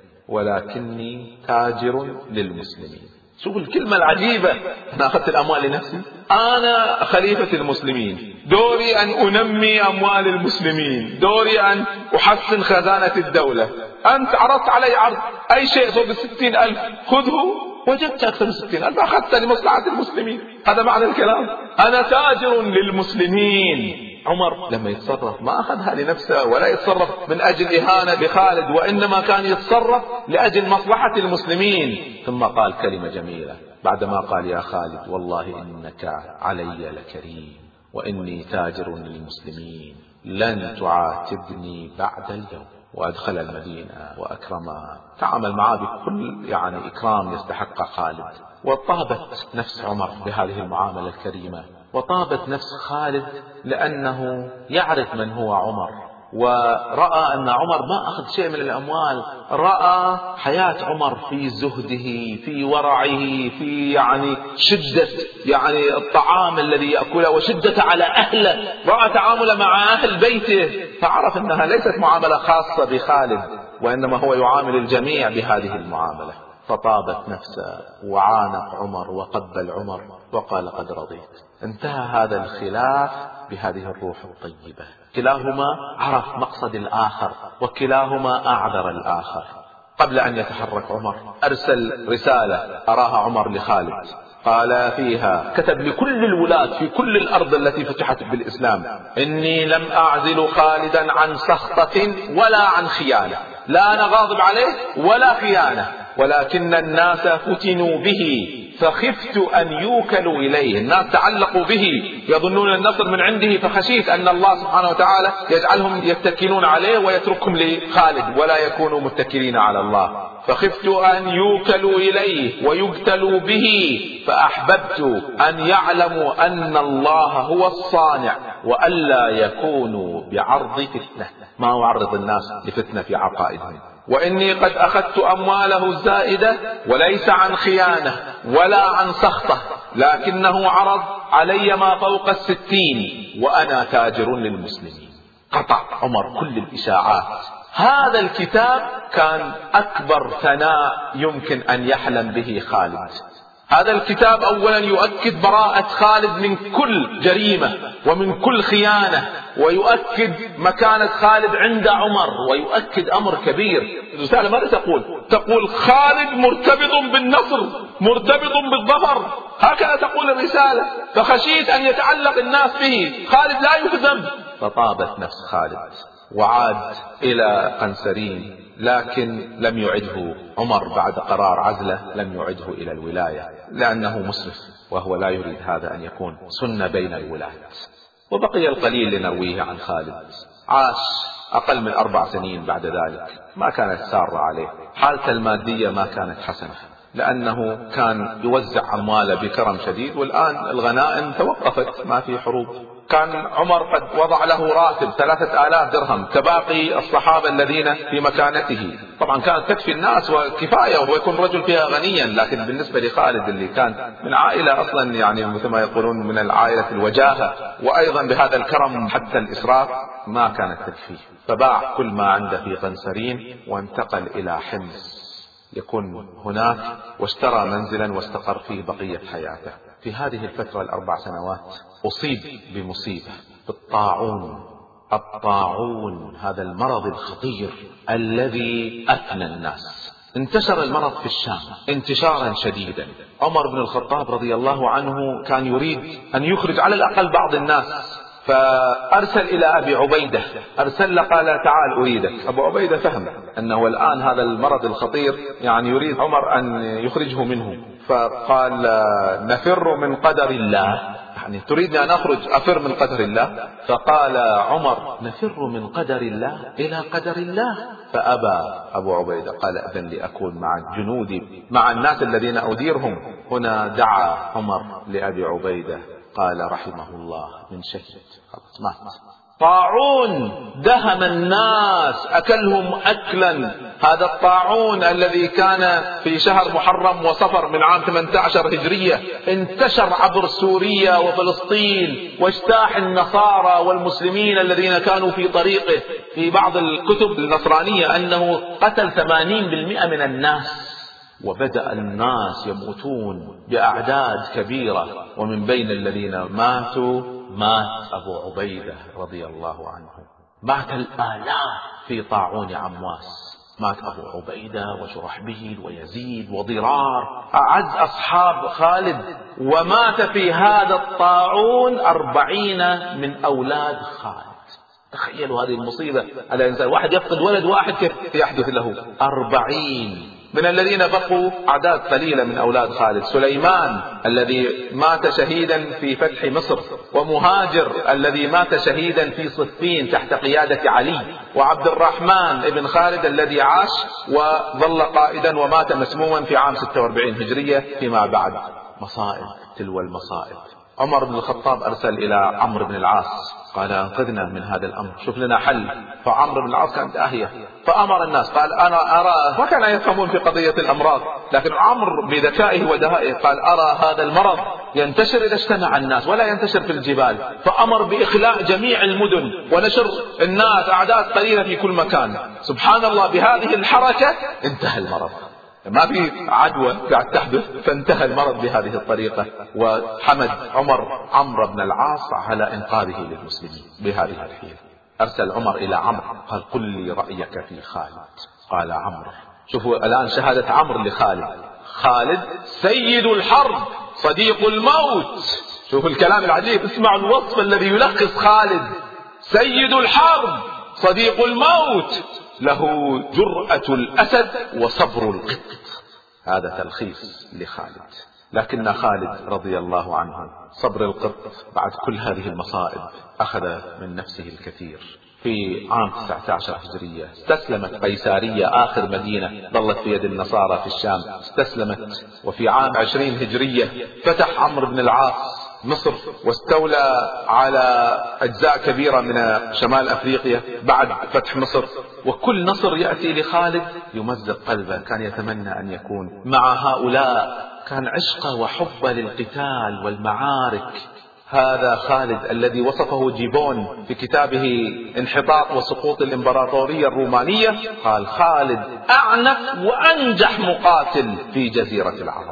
ولكني تاجر للمسلمين. شوف الكلمة العجيبة، أنا أخذت الأموال لنفسي، أنا خليفة المسلمين، دوري أن أنمي أموال المسلمين، دوري أن أحسن خزانة الدولة. أنت عرضت علي عرض أي شيء فوق 60,000 خذه، وجدت أكثر من 60,000 أخذت لمصلحة المسلمين. هذا معنى الكلام، أنا تاجر للمسلمين. عمر لما يتصرف ما أخذها لنفسه ولا يتصرف من أجل إهانة بخالد، وإنما كان يتصرف لأجل مصلحة المسلمين. ثم قال كلمة جميلة بعدما قال يا خالد والله إنك علي لكريم وإني تاجر للمسلمين، لن تعاتبني بعد اليوم. وأدخل المدينة وأكرمها، تعامل معه بكل يعني إكرام يستحق خالد. وطابت نفس عمر بهذه المعاملة الكريمة، وطابت نفس خالد لأنه يعرف من هو عمر، ورأى أن عمر ما أخذ شيء من الأموال، رأى حياة عمر في زهده، في ورعه، في يعني شدة يعني الطعام الذي يأكله وشدة على أهله، رأى تعامله مع أهل بيته، فعرف أنها ليست معاملة خاصة بخالد، وإنما هو يعامل الجميع بهذه المعاملة. فطابت نفسه وعانق عمر وقبل عمر وقال قد رضيت. انتهى هذا الخلاف بهذه الروح الطيبة، كلاهما عرف مقصد الآخر وكلاهما أعذر الآخر. قبل أن يتحرك عمر أرسل رسالة أراها عمر لخالد، قال فيها كتب لكل الولاة في كل الأرض التي فتحت بالإسلام: إني لم أعزل خالدا عن سخطة ولا عن خيانة، لا أنا غاضب عليه ولا خيانة، ولكن الناس فتنوا به فخفت أن يوكلوا إليه. الناس تعلقوا به يظنون النصر من عنده، فخشيت أن الله سبحانه وتعالى يجعلهم يتكلون عليه ويتركهم لخالد ولا يكونوا متكلين على الله. فخفت أن يوكلوا إليه ويقتلوا به، فأحببت أن يعلموا أن الله هو الصانع وألا يكونوا بعرض فتنة، ما أعرض الناس لفتنة في عقائدهم. وإني قد أخذت أمواله الزائدة وليس عن خيانة ولا عن سخطة، لكنه عرض علي ما فوق 60 وأنا تاجر للمسلمين. قطع عمر كل الإشاعات. هذا الكتاب كان أكبر ثناء يمكن أن يحلم به خالد. هذا الكتاب أولا يؤكد براءة خالد من كل جريمة ومن كل خيانة، ويؤكد مكانة خالد عند عمر، ويؤكد أمر كبير. الرسالة ماذا تقول خالد مرتبط بالنصر، مرتبط بالظفر، هكذا تقول الرسالة. فخشيت أن يتعلق الناس به، خالد لا يهزم. فطابت نفس خالد وعاد إلى قنسرين، لكن لم يعده عمر بعد قرار عزله، لم يعده إلى الولاية لأنه مسرف وهو لا يريد هذا أن يكون سنة بين الولاة. وبقي القليل لنرويه عن خالد. عاش أقل من 4 سنين بعد ذلك، ما كانت سارة عليه، حالته المادية ما كانت حسنة، لأنه كان يوزع أمواله بكرم شديد، والآن الغنائم توقفت، ما في حروب. كان عمر قد وضع له راتب 3000 درهم كباقي الصحابة الذين في مكانته. طبعا كانت تكفي الناس وكفاية، وهو يكون رجل فيها غنيا، لكن بالنسبة لخالد اللي كان من عائلة أصلا يعني مثل ما يقولون من العائلة الوجاهة، وأيضا بهذا الكرم حتى الإسراف، ما كانت تكفيه. فباع كل ما عنده في قنسرين وانتقل إلى حمص يكون هناك، واشترى منزلا واستقر فيه بقية حياته. في هذه الفترة 4 سنوات أصيب بمصيبة، بالطاعون. الطاعون هذا المرض الخطير الذي أفنى الناس. انتشر المرض في الشام انتشارا شديدا. عمر بن الخطاب رضي الله عنه كان يريد أن يخرج على الأقل بعض الناس، فأرسل إلى أبي عبيدة، أرسل له قال تعال أريدك. أبو عبيدة فهم أنه الآن هذا المرض الخطير يعني يريد عمر أن يخرجه منه، فقال نفر من قدر الله، يعني تريدني أن أخرج أفر من قدر الله؟ فقال عمر نفر من قدر الله إلى قدر الله. فأبى أبو عبيدة، قال أذن لي أكون مع جنودي، مع الناس الذين أديرهم. هنا دعا عمر لأبي عبيدة، قال رحمه الله من شهد، مات. طاعون دهم الناس، أكلهم أكلا. هذا الطاعون الذي كان في شهر محرم وصفر من عام 18 هجرية انتشر عبر سوريا وفلسطين، واجتاح النصارى والمسلمين الذين كانوا في طريقه. في بعض الكتب النصرانية أنه قتل 80% من الناس، وبدأ الناس يموتون بأعداد كبيرة، ومن بين الذين ماتوا مات أبو عبيدة رضي الله عنه. مات الآلاف في طاعون عمواس، مات أبو عبيدة وشرحبيل ويزيد وضرار أعز أصحاب خالد. ومات في هذا الطاعون 40 من أولاد خالد. تخيلوا هذه المصيبة على إنسان واحد يفقد ولد واحد كيف يحدث له 40 من الذين بقوا أعداد قليلة من أولاد خالد. سليمان الذي مات شهيدا في فتح مصر، ومهاجر الذي مات شهيدا في صفين تحت قيادة علي، وعبد الرحمن ابن خالد الذي عاش وظل قائدا ومات مسموما في عام 46 هجرية فيما بعد. مصائب تلو المصائب. عمر بن الخطاب أرسل إلى عمرو بن العاص قال أنقذنا من هذا الأمر، شوف لنا حل. فعمرو بن العاص كان داهية فأمر الناس، قال أنا أرى، ما كان يفهمون في قضية الأمراض، لكن عمرو بذكائه ودهائه قال أرى هذا المرض ينتشر إذا اجتمع الناس ولا ينتشر في الجبال، فأمر بإخلاء جميع المدن ونشر الناس أعداد قليلة في كل مكان. سبحان الله، بهذه الحركة انتهى المرض، ما في عدوى قاعد تحدث، فانتهى المرض بهذه الطريقة. وحمد عمرو بن العاص على إنقاذه للمسلمين بهذه الحيلة. أرسل عمر إلى عمرو قال قل لي رأيك في خالد. قال عمرو، شوفوا الآن شهادة عمرو لخالد، خالد سيد الحرب صديق الموت. شوفوا الكلام العجيب، اسمعوا الوصف الذي يلخص خالد، سيد الحرب صديق الموت، له جرأة الأسد وصبر القط. هذا تلخيص لخالد. لكن خالد رضي الله عنه صبر القط بعد كل هذه المصائب أخذ من نفسه الكثير. في عام 19 هجرية استسلمت قيسارية آخر مدينة ظلت في يد النصارى في الشام، استسلمت. وفي عام 20 هجرية فتح عمرو بن العاص مصر واستولى على أجزاء كبيرة من شمال أفريقيا بعد فتح مصر. وكل نصر يأتي لخالد يمزق قلبه، كان يتمنى أن يكون مع هؤلاء، كان عشقه وحبه للقتال والمعارك. هذا خالد الذي وصفه جيبون في كتابه انحطاط وسقوط الإمبراطورية الرومانية، قال خالد أعنف وأنجح مقاتل في جزيرة العرب.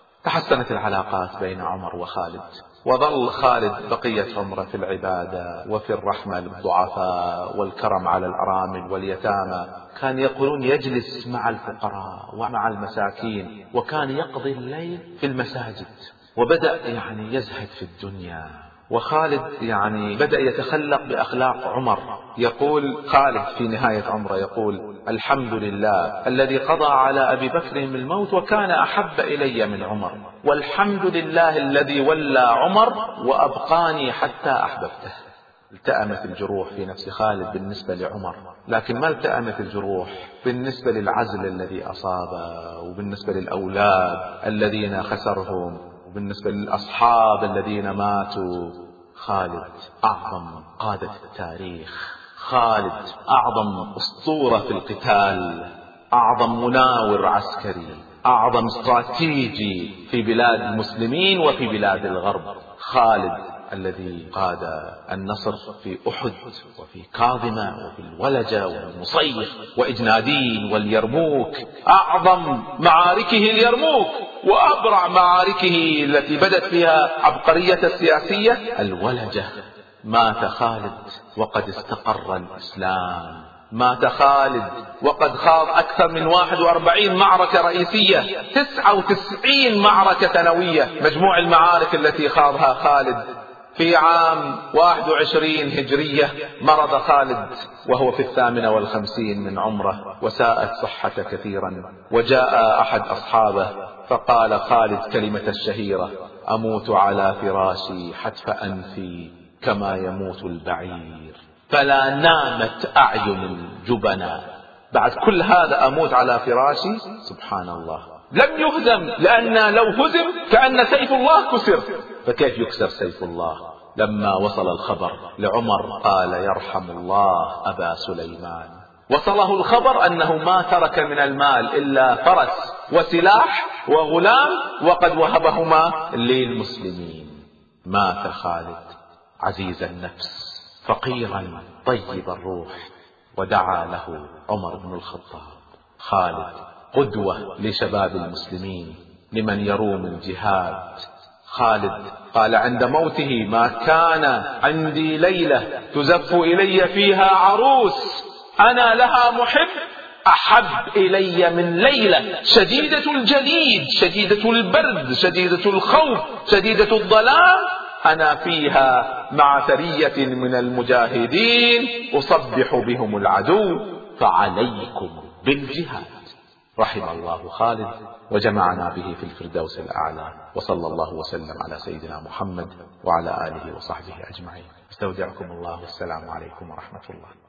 تحسنت العلاقات بين عمر وخالد، وظل خالد بقية عمره في العبادة وفي الرحمة للضعفاء والكرم على الأرامل واليتامى. كان يقولون يجلس مع الفقراء ومع المساكين، وكان يقضي الليل في المساجد، وبدأ يزهد في الدنيا. وخالد بدأ يتخلق بأخلاق عمر. يقول خالد في نهاية عمره، يقول الحمد لله الذي قضى على أبي بكر الموت وكان أحب إلي من عمر، والحمد لله الذي ولى عمر وأبقاني حتى أحببته. التأمت الجروح في نفس خالد بالنسبة لعمر، لكن ما التأمت الجروح بالنسبة للعزل الذي أصابه، وبالنسبة للأولاد الذين خسرهم، وبالنسبة للأصحاب الذين ماتوا. خالد أعظم قادة التاريخ، خالد أعظم أسطورة في القتال، أعظم مناور عسكري، أعظم استراتيجي في بلاد المسلمين وفي بلاد الغرب. خالد الذي قاد النصر في أحد وفي كاظمة وفي الولجة والمصيخ وإجنادين واليرموك، أعظم معاركه اليرموك، وأبرع معاركه التي بدت فيها عبقرية السياسية الولجة. مات خالد وقد استقر الإسلام، مات خالد وقد خاض أكثر من 41 معركة رئيسية، 99 معركة ثانوية، مجموع المعارك التي خاضها خالد. في عام 21 هجرية مرض خالد وهو في 58 من عمره، وساءت صحته كثيرا. وجاء أحد أصحابه فقال خالد كلمة الشهيرة: أموت على فراشي حتف أنفي كما يموت البعير، فلا نامت أعين الجبناء. بعد كل هذا أموت على فراشي. سبحان الله، لم يهزم، لأن لو هزم كأن سيف الله كسر، فكيف يكسر سيف الله؟ لما وصل الخبر لعمر قال: يرحم الله أبا سليمان. وصله الخبر أنه ما ترك من المال إلا فرس وسلاح وغلام، وقد وهبهما للمسلمين. مات خالد عزيز النفس فقيرا طيب الروح، ودعا له عمر بن الخطاب. خالد قدوة لشباب المسلمين، لمن يروم الجهاد. خالد قال عند موته: ما كان عندي ليلة تزف إلي فيها عروس أنا لها محب أحب إلي من ليلة شديدة الجليد، شديدة البرد، شديدة الخوف، شديدة الظلام، أنا فيها مع ثرية من المجاهدين أصبح بهم العدو، فعليكم بالجهاد. رحم الله خالد وجمعنا به في الفردوس الأعلى، وصلى الله وسلم على سيدنا محمد وعلى آله وصحبه أجمعين. استودعكم الله، والسلام عليكم ورحمة الله.